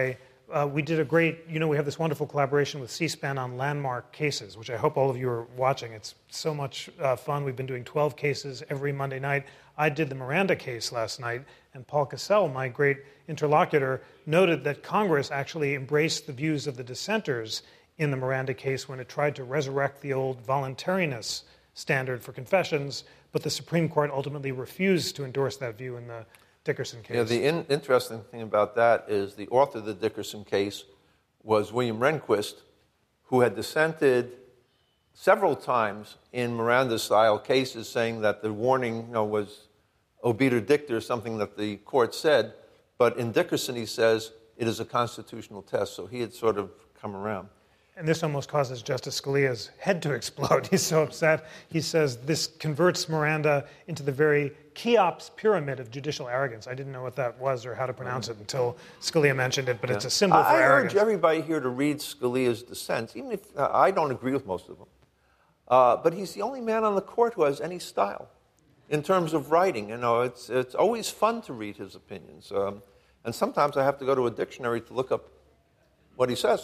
uh, we did a great, you know, we have this wonderful collaboration with C-SPAN on landmark cases, which I hope all of you are watching. It's so much uh, fun. We've been doing twelve cases every Monday night. I did the Miranda case last night, and Paul Cassell, my great interlocutor, noted that Congress actually embraced the views of the dissenters in the Miranda case when it tried to resurrect the old voluntariness standard for confessions, but the Supreme Court ultimately refused to endorse that view in the Dickerson case. Yeah, the in- interesting thing about that is the author of the Dickerson case was William Rehnquist, who had dissented several times in Miranda-style cases, saying that the warning, you know, was obiter dicta, something that the court said. But in Dickerson, he says it is a constitutional test. So he had sort of come around. And this almost causes Justice Scalia's head to explode. He's so upset. He says this converts Miranda into the very Cheops pyramid of judicial arrogance. I didn't know what that was or how to pronounce it until Scalia mentioned it, but yeah. It's a symbol I, for I arrogance. I urge everybody here to read Scalia's dissents, even if uh, I don't agree with most of them. Uh, but he's the only man on the court who has any style in terms of writing. You know, it's it's always fun to read his opinions. Um, and sometimes I have to go to a dictionary to look up what he says.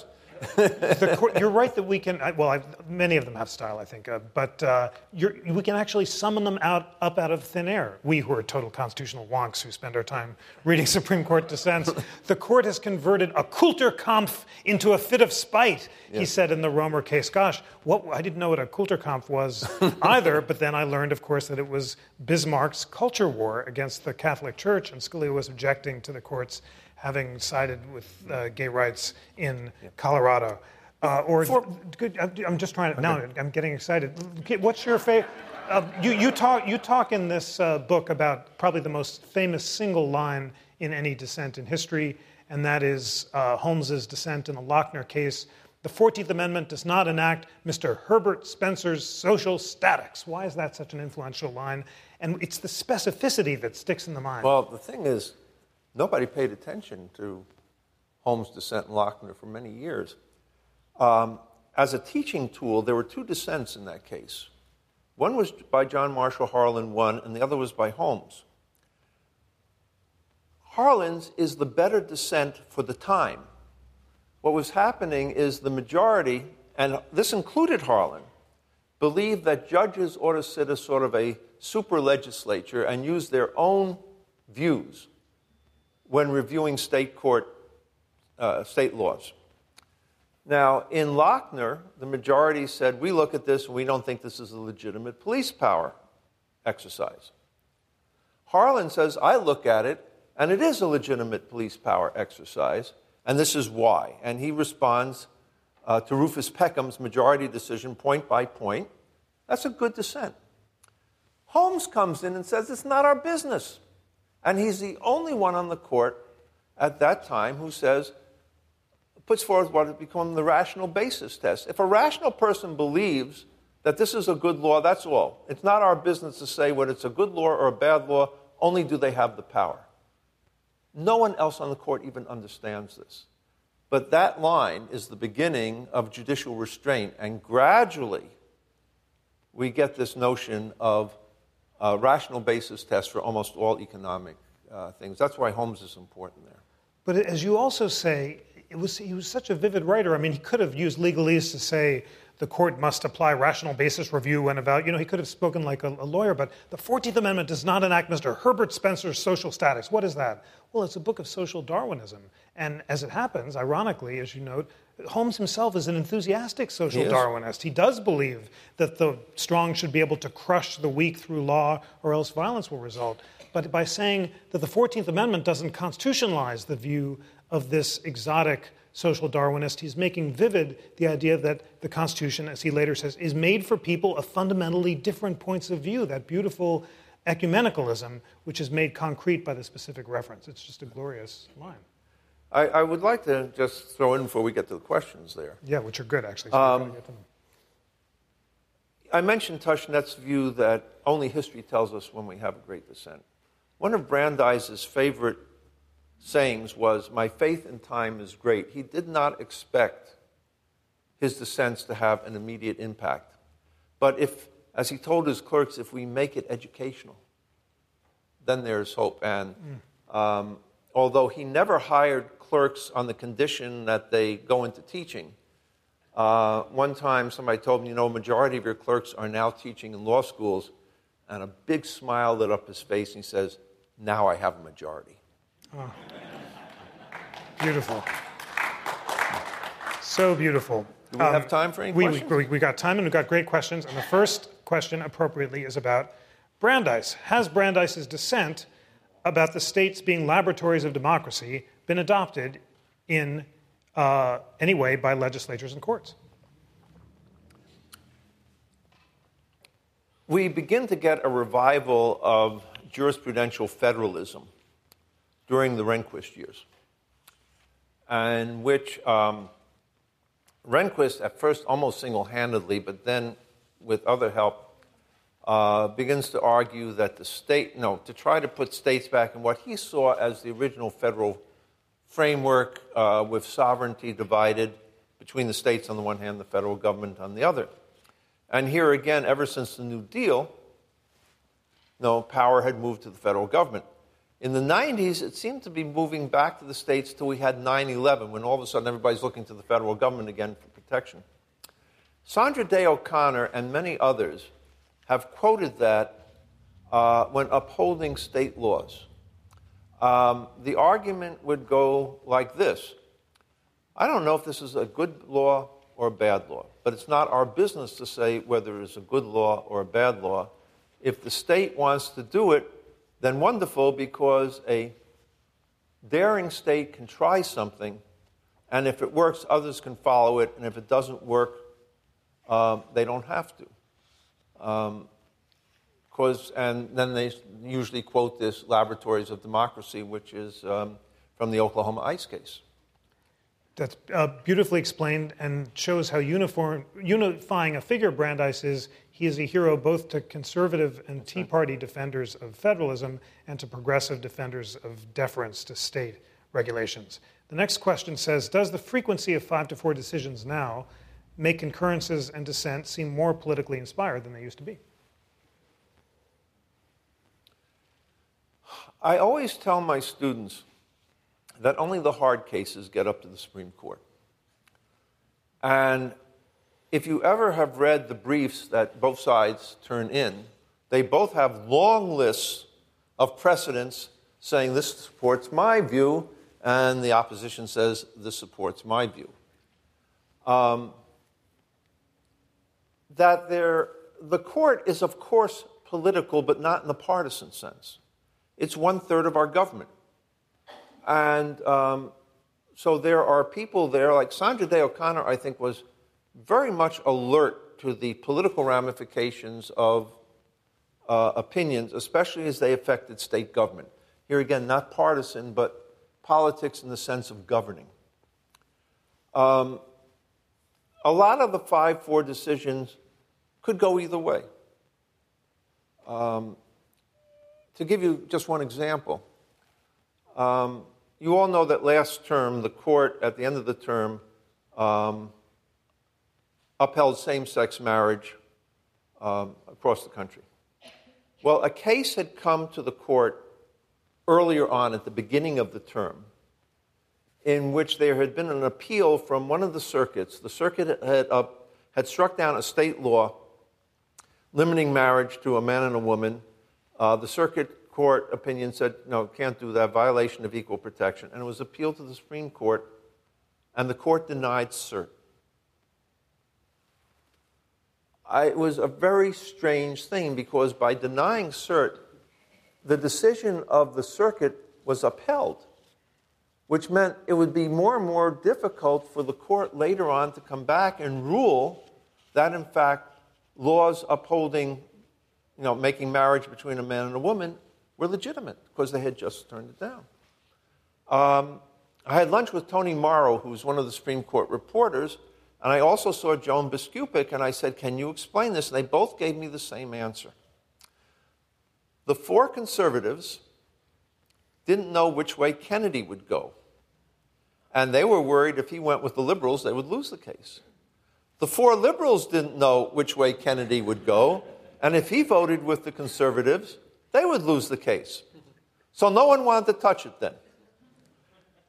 the court, you're right that we can, well, I, many of them have style, I think, uh, but uh, you're, we can actually summon them out up out of thin air. We who are total constitutional wonks who spend our time reading Supreme Court dissents. The court has converted a Kulturkampf into a fit of spite, yeah. He said in the Romer case. Gosh, what, I didn't know what a Kulturkampf was either, but then I learned, of course, that it was Bismarck's culture war against the Catholic Church, and Scalia was objecting to the court's having sided with uh, gay rights in yeah. Colorado. Uh, or For, good, I'm just trying to, okay. now I'm getting excited. What's your favorite? Uh, you, you, talk, you talk in this uh, book about probably the most famous single line in any dissent in history, and that is uh, Holmes's dissent in the Lochner case. The fourteenth Amendment does not enact Mister Herbert Spencer's social statics. Why is that such an influential line? And it's the specificity that sticks in the mind. Well, the thing is, nobody paid attention to Holmes' dissent in Lochner for many years. Um, as a teaching tool, there were two dissents in that case. One was by John Marshall Harlan, one, and the other was by Holmes. Harlan's is the better dissent for the time. What was happening is the majority, and this included Harlan, believed that judges ought to sit as sort of a super legislature and use their own views when reviewing state court, uh, state laws. Now, in Lochner, the majority said, we look at this and we don't think this is a legitimate police power exercise. Harlan says, I look at it and it is a legitimate police power exercise, and this is why. And he responds uh, to Rufus Peckham's majority decision point by point. That's a good dissent. Holmes comes in and says, it's not our business. And he's the only one on the court at that time who says, puts forth what has become the rational basis test. If a rational person believes that this is a good law, that's all. It's not our business to say whether it's a good law or a bad law, only do they have the power. No one else on the court even understands this. But that line is the beginning of judicial restraint, and gradually we get this notion of a rational basis test for almost all economic uh, things. That's why Holmes is important there. But as you also say, it was he was such a vivid writer. I mean, he could have used legalese to say the court must apply rational basis review when about, you know, he could have spoken like a, a lawyer, but the fourteenth Amendment does not enact Mister Herbert Spencer's social statics. What is that? Well, it's a book of social Darwinism. And as it happens, ironically, as you note, Holmes himself is an enthusiastic social he Darwinist. He does believe that the strong should be able to crush the weak through law or else violence will result. But by saying that the fourteenth Amendment doesn't constitutionalize the view of this exotic social Darwinist, he's making vivid the idea that the Constitution, as he later says, is made for people of fundamentally different points of view, that beautiful ecumenicalism, which is made concrete by the specific reference. It's just a glorious line. I, I would like to just throw in before we get to the questions there. Yeah, which are good, actually. So um, we're get to them. I mentioned Tushnetz's view that only history tells us when we have a great dissent. One of Brandeis's favorite sayings was, my faith in time is great. He did not expect his dissents to have an immediate impact. But if, as he told his clerks, if we make it educational, then there's hope. And mm. um, although he never hired clerks on the condition that they go into teaching. Uh, one time somebody told me, you know, a majority of your clerks are now teaching in law schools, and a big smile lit up his face, and he says, now I have a majority. Oh. Beautiful. So beautiful. Do we um, have time for any we, questions? We, we got time, and we've got great questions. And the first question, appropriately, is about Brandeis. Has Brandeis's dissent about the states being laboratories of democracy been adopted in uh, any way by legislatures and courts? We begin to get a revival of jurisprudential federalism during the Rehnquist years, in which um, Rehnquist, at first almost single-handedly, but then with other help, uh, begins to argue that the state, no, to try to put states back in what he saw as the original federal framework uh, with sovereignty divided between the states on the one hand, the federal government on the other. And here again, ever since the New Deal, no, power had moved to the federal government. In the nineties, it seemed to be moving back to the states till we had nine eleven, when all of a sudden everybody's looking to the federal government again for protection. Sandra Day O'Connor and many others have quoted that uh, when upholding state laws. Um, the argument would go like this. I don't know if this is a good law or a bad law, but it's not our business to say whether it's a good law or a bad law. If the state wants to do it, then wonderful, because a daring state can try something, and if it works, others can follow it, and if it doesn't work, um, they don't have to. Um, cause, and then they usually quote this Laboratories of Democracy, which is um, from the Oklahoma ICE case. That's uh, beautifully explained and shows how uniform, unifying a figure Brandeis is. He is a hero both to conservative and Tea Party defenders of federalism and to progressive defenders of deference to state regulations. The next question says, does the frequency of five to four decisions now make concurrences and dissent seem more politically inspired than they used to be? I always tell my students that only the hard cases get up to the Supreme Court. And if you ever have read the briefs that both sides turn in, they both have long lists of precedents saying this supports my view, and the opposition says this supports my view. Um, that there, the court is, of course, political, but not in the partisan sense. It's one-third of our government. And um, so there are people there, like Sandra Day O'Connor, I think, was very much alert to the political ramifications of uh, opinions, especially as they affected state government. Here again, not partisan, but politics in the sense of governing. Um, a lot of the five four decisions could go either way. Um, to give you just one example, um, you all know that last term, the court, at the end of the term, um, upheld same-sex marriage um, across the country. Well, a case had come to the court earlier on at the beginning of the term in which there had been an appeal from one of the circuits. The circuit had, uh, had struck down a state law limiting marriage to a man and a woman. Uh, the circuit court opinion said, no, can't do that, violation of equal protection. And it was appealed to the Supreme Court, and the court denied cert. I, it was a very strange thing, because by denying cert, the decision of the circuit was upheld, which meant it would be more and more difficult for the court later on to come back and rule that, in fact, laws upholding, you know, making marriage between a man and a woman were legitimate, because they had just turned it down. Um, I had lunch with Tony Morrow, who was one of the Supreme Court reporters, and I also saw Joan Biskupic, and I said, can you explain this? And they both gave me the same answer. The four conservatives didn't know which way Kennedy would go, and they were worried if he went with the liberals, they would lose the case. The four liberals didn't know which way Kennedy would go, and if he voted with the conservatives, they would lose the case. So no one wanted to touch it then.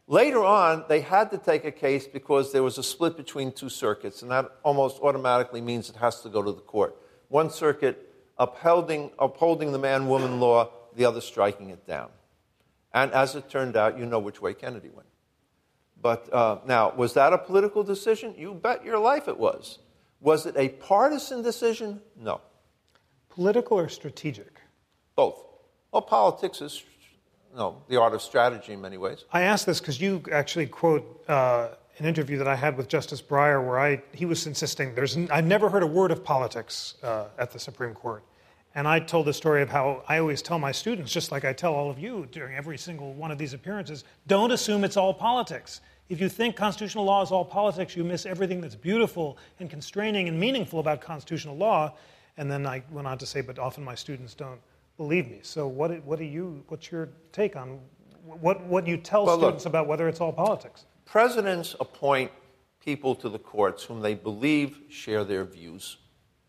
Later on, they had to take a case because there was a split between two circuits, and that almost automatically means it has to go to the court. One circuit upholding, upholding the man-woman law, the other striking it down. And as it turned out, you know which way Kennedy went. But uh, now, was that a political decision? You bet your life it was. Was it a partisan decision? No. Political or strategic? Both. Well, politics is no, the art of strategy in many ways. I ask this because you actually quote uh, an interview that I had with Justice Breyer where I he was insisting, there's I've never heard a word of politics uh, at the Supreme Court. And I told the story of how I always tell my students, just like I tell all of you during every single one of these appearances, don't assume it's all politics. If you think constitutional law is all politics, you miss everything that's beautiful and constraining and meaningful about constitutional law. And then I went on to say, but often my students don't believe me. So what what do you what's your take on what what you tell well, students look, about whether it's all politics? Presidents appoint people to the courts whom they believe share their views.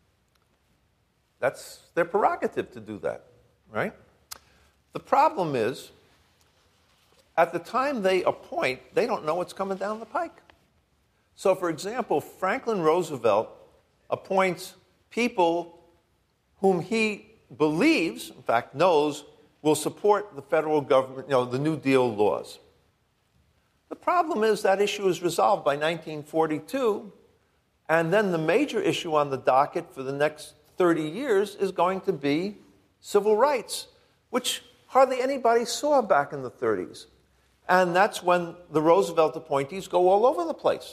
That's their prerogative to do that, right? The problem is, at the time they appoint, they don't know what's coming down the pike. So, for example, Franklin Roosevelt appoints people whom he believes, in fact knows, will support the federal government, you know, the New Deal laws. The problem is that issue is resolved by nineteen forty-two, and then the major issue on the docket for the next thirty years is going to be civil rights, which hardly anybody saw back in the thirties. And that's when the Roosevelt appointees go all over the place.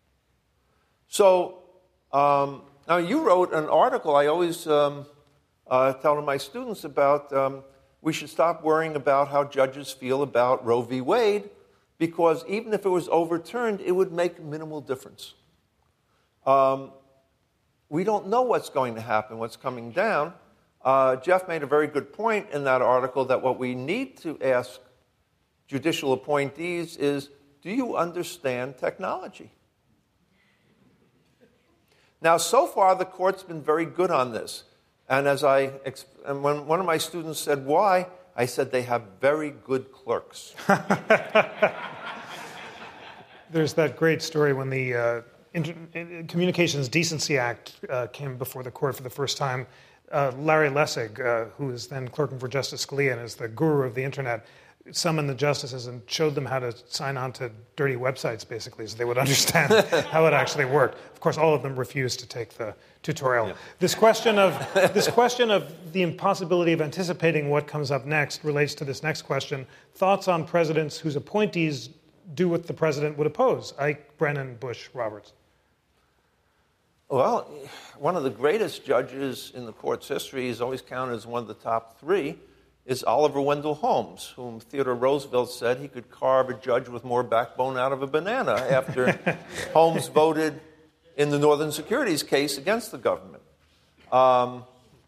So, um, now you wrote an article I always um, uh, tell to my students about um, we should stop worrying about how judges feel about Roe v. Wade, because even if it was overturned, it would make minimal difference. Um, we don't know what's going to happen, what's coming down. Uh, Jeff made a very good point in that article that what we need to ask judicial appointees is, do you understand technology? Now, so far, the court's been very good on this. And as I, and when one of my students said, why? I said, they have very good clerks. There's that great story when the uh, Inter- Communications Decency Act uh, came before the court for the first time. Uh, Larry Lessig, uh, who is then clerking for Justice Scalia and is the guru of the internet, summoned the justices and showed them how to sign on to dirty websites, basically, so they would understand how it actually worked. Of course, all of them refused to take the tutorial. Yeah. This question of this question of the impossibility of anticipating what comes up next relates to this next question. Thoughts on presidents whose appointees do what the president would oppose? Ike, Brennan, Bush, Roberts. Well, one of the greatest judges in the court's history is always counted as one of the top three, is Oliver Wendell Holmes, whom Theodore Roosevelt said he could carve a judge with more backbone out of a banana after Holmes voted in the Northern Securities case against the government. Um,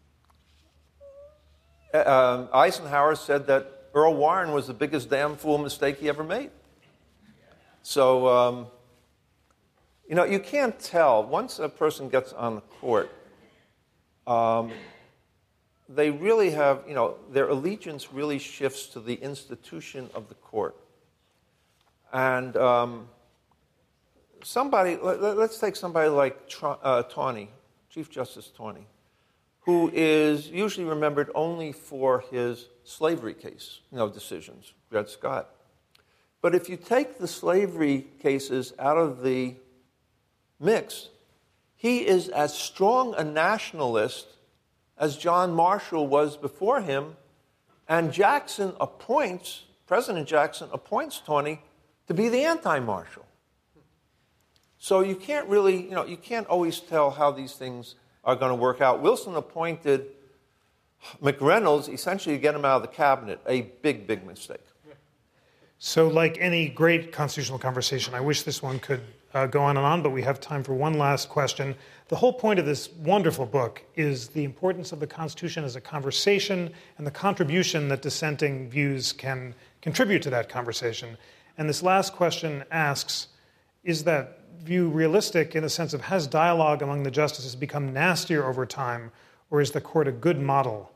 uh, Eisenhower said that Earl Warren was the biggest damn fool mistake he ever made. So, um, you know, you can't tell. Once a person gets on the court, um, they really have, you know, their allegiance really shifts to the institution of the court. And um, somebody, let, let's take somebody like uh, Tawney, Chief Justice Tawney, who is usually remembered only for his slavery case, you know, decisions, Dred Scott. But if you take the slavery cases out of the mix, he is as strong a nationalist as John Marshall was before him, and Jackson appoints, President Jackson appoints Tawney to be the anti-Marshall. So you can't really, you know, you can't always tell how these things are going to work out. Wilson appointed McReynolds essentially to get him out of the cabinet, a big, big mistake. So like any great constitutional conversation, I wish this one could uh, go on and on, but we have time for one last question. The whole point of this wonderful book is the importance of the Constitution as a conversation and the contribution that dissenting views can contribute to that conversation. And this last question asks, is that view realistic in the sense of has dialogue among the justices become nastier over time, or is the court a good model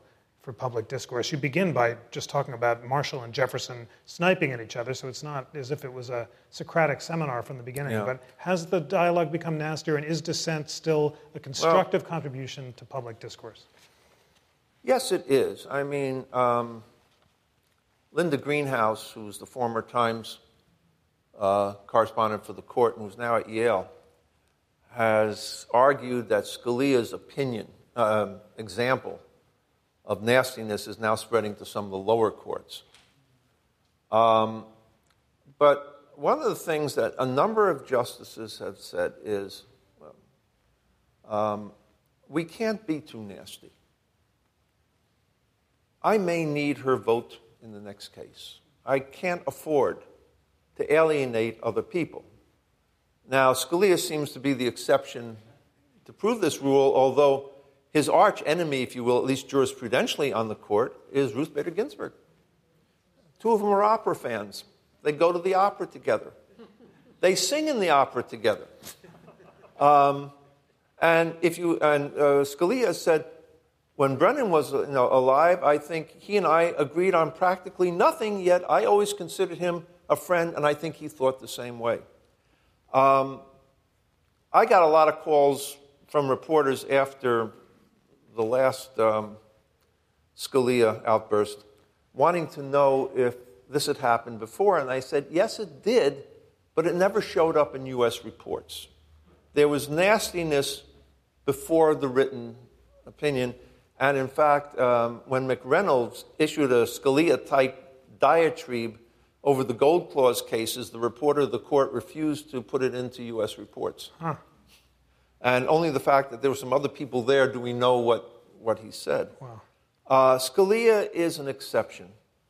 for public discourse. You begin by just talking about Marshall and Jefferson sniping at each other, so it's not as if it was a Socratic seminar from the beginning. Yeah. But has the dialogue become nastier, and is dissent still a constructive well, contribution to public discourse? Yes, it is. I mean, um, Linda Greenhouse, who was the former Times uh, correspondent for the court and who's now at Yale, has argued that Scalia's opinion, uh, example of nastiness is now spreading to some of the lower courts. Um, but one of the things that a number of justices have said is, well, um, we can't be too nasty. I may need her vote in the next case. I can't afford to alienate other people. Now, Scalia seems to be the exception to prove this rule, although his arch enemy, if you will, at least jurisprudentially on the court, is Ruth Bader Ginsburg. Two of them are opera fans. They go to the opera together. They sing in the opera together. Um, and if you and uh, Scalia said, when Brennan was you know, alive, I think he and I agreed on practically nothing, yet I always considered him a friend, and I think he thought the same way. Um, I got a lot of calls from reporters after the last um, Scalia outburst, wanting to know if this had happened before. And I said, yes, it did, but it never showed up in U S reports. There was nastiness before the written opinion. And in fact, um, when McReynolds issued a Scalia-type diatribe over the Gold Clause cases, the reporter of the court refused to put it into U S reports. Huh. And only the fact that there were some other people there do we know what, what he said. Wow. Uh, Scalia is an exception.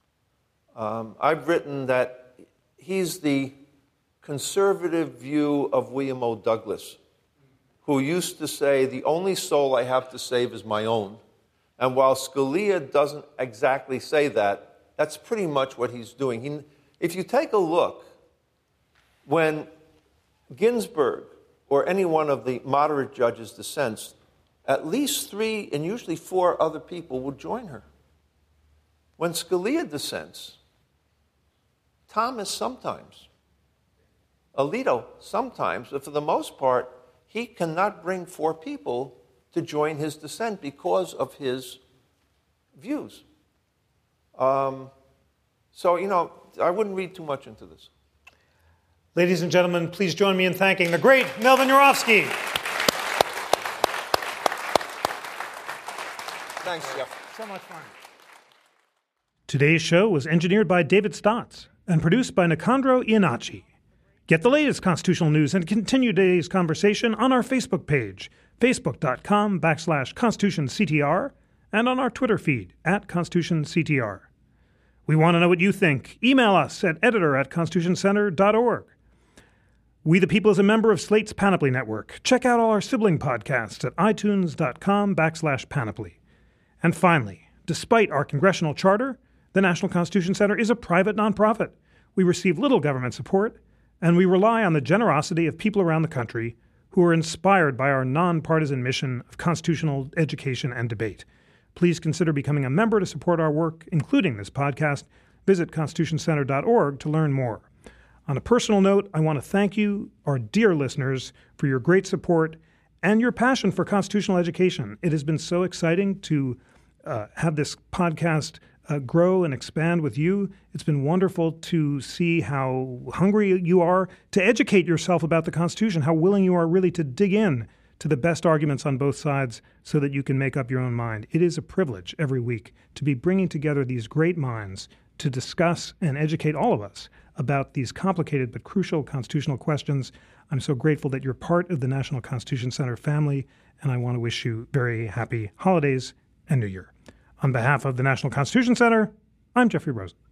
Um, I've written that he's the conservative view of William O. Douglas, who used to say, the only soul I have to save is my own. And while Scalia doesn't exactly say that, that's pretty much what he's doing. He, if you take a look, when Ginsburg or any one of the moderate judges dissents, at least three and usually four other people will join her. When Scalia dissents, Thomas sometimes, Alito sometimes, but for the most part, he cannot bring four people to join his dissent because of his views. Um, so, you know, I wouldn't read too much into this. Ladies and gentlemen, please join me in thanking the great Melvin Urofsky. Thanks, Jeff. So much fun. Today's show was engineered by David Stotts and produced by Nicandro Iannacci. Get the latest constitutional news and continue today's conversation on our Facebook page, facebook.com backslash constitutionctr, and on our Twitter feed, at constitutionctr. We want to know what you think. Email us at editor at constitutioncenter dot org. We the People is a member of Slate's Panoply Network. Check out all our sibling podcasts at itunes.com backslash panoply. And finally, despite our congressional charter, the National Constitution Center is a private nonprofit. We receive little government support, and we rely on the generosity of people around the country who are inspired by our nonpartisan mission of constitutional education and debate. Please consider becoming a member to support our work, including this podcast. Visit constitution center dot org to learn more. On a personal note, I want to thank you, our dear listeners, for your great support and your passion for constitutional education. It has been so exciting to uh, have this podcast uh, grow and expand with you. It's been wonderful to see how hungry you are to educate yourself about the Constitution, how willing you are really to dig in to the best arguments on both sides so that you can make up your own mind. It is a privilege every week to be bringing together these great minds to discuss and educate all of us about these complicated but crucial constitutional questions. I'm so grateful that you're part of the National Constitution Center family, and I want to wish you very happy holidays and New Year. On behalf of the National Constitution Center, I'm Jeffrey Rosen.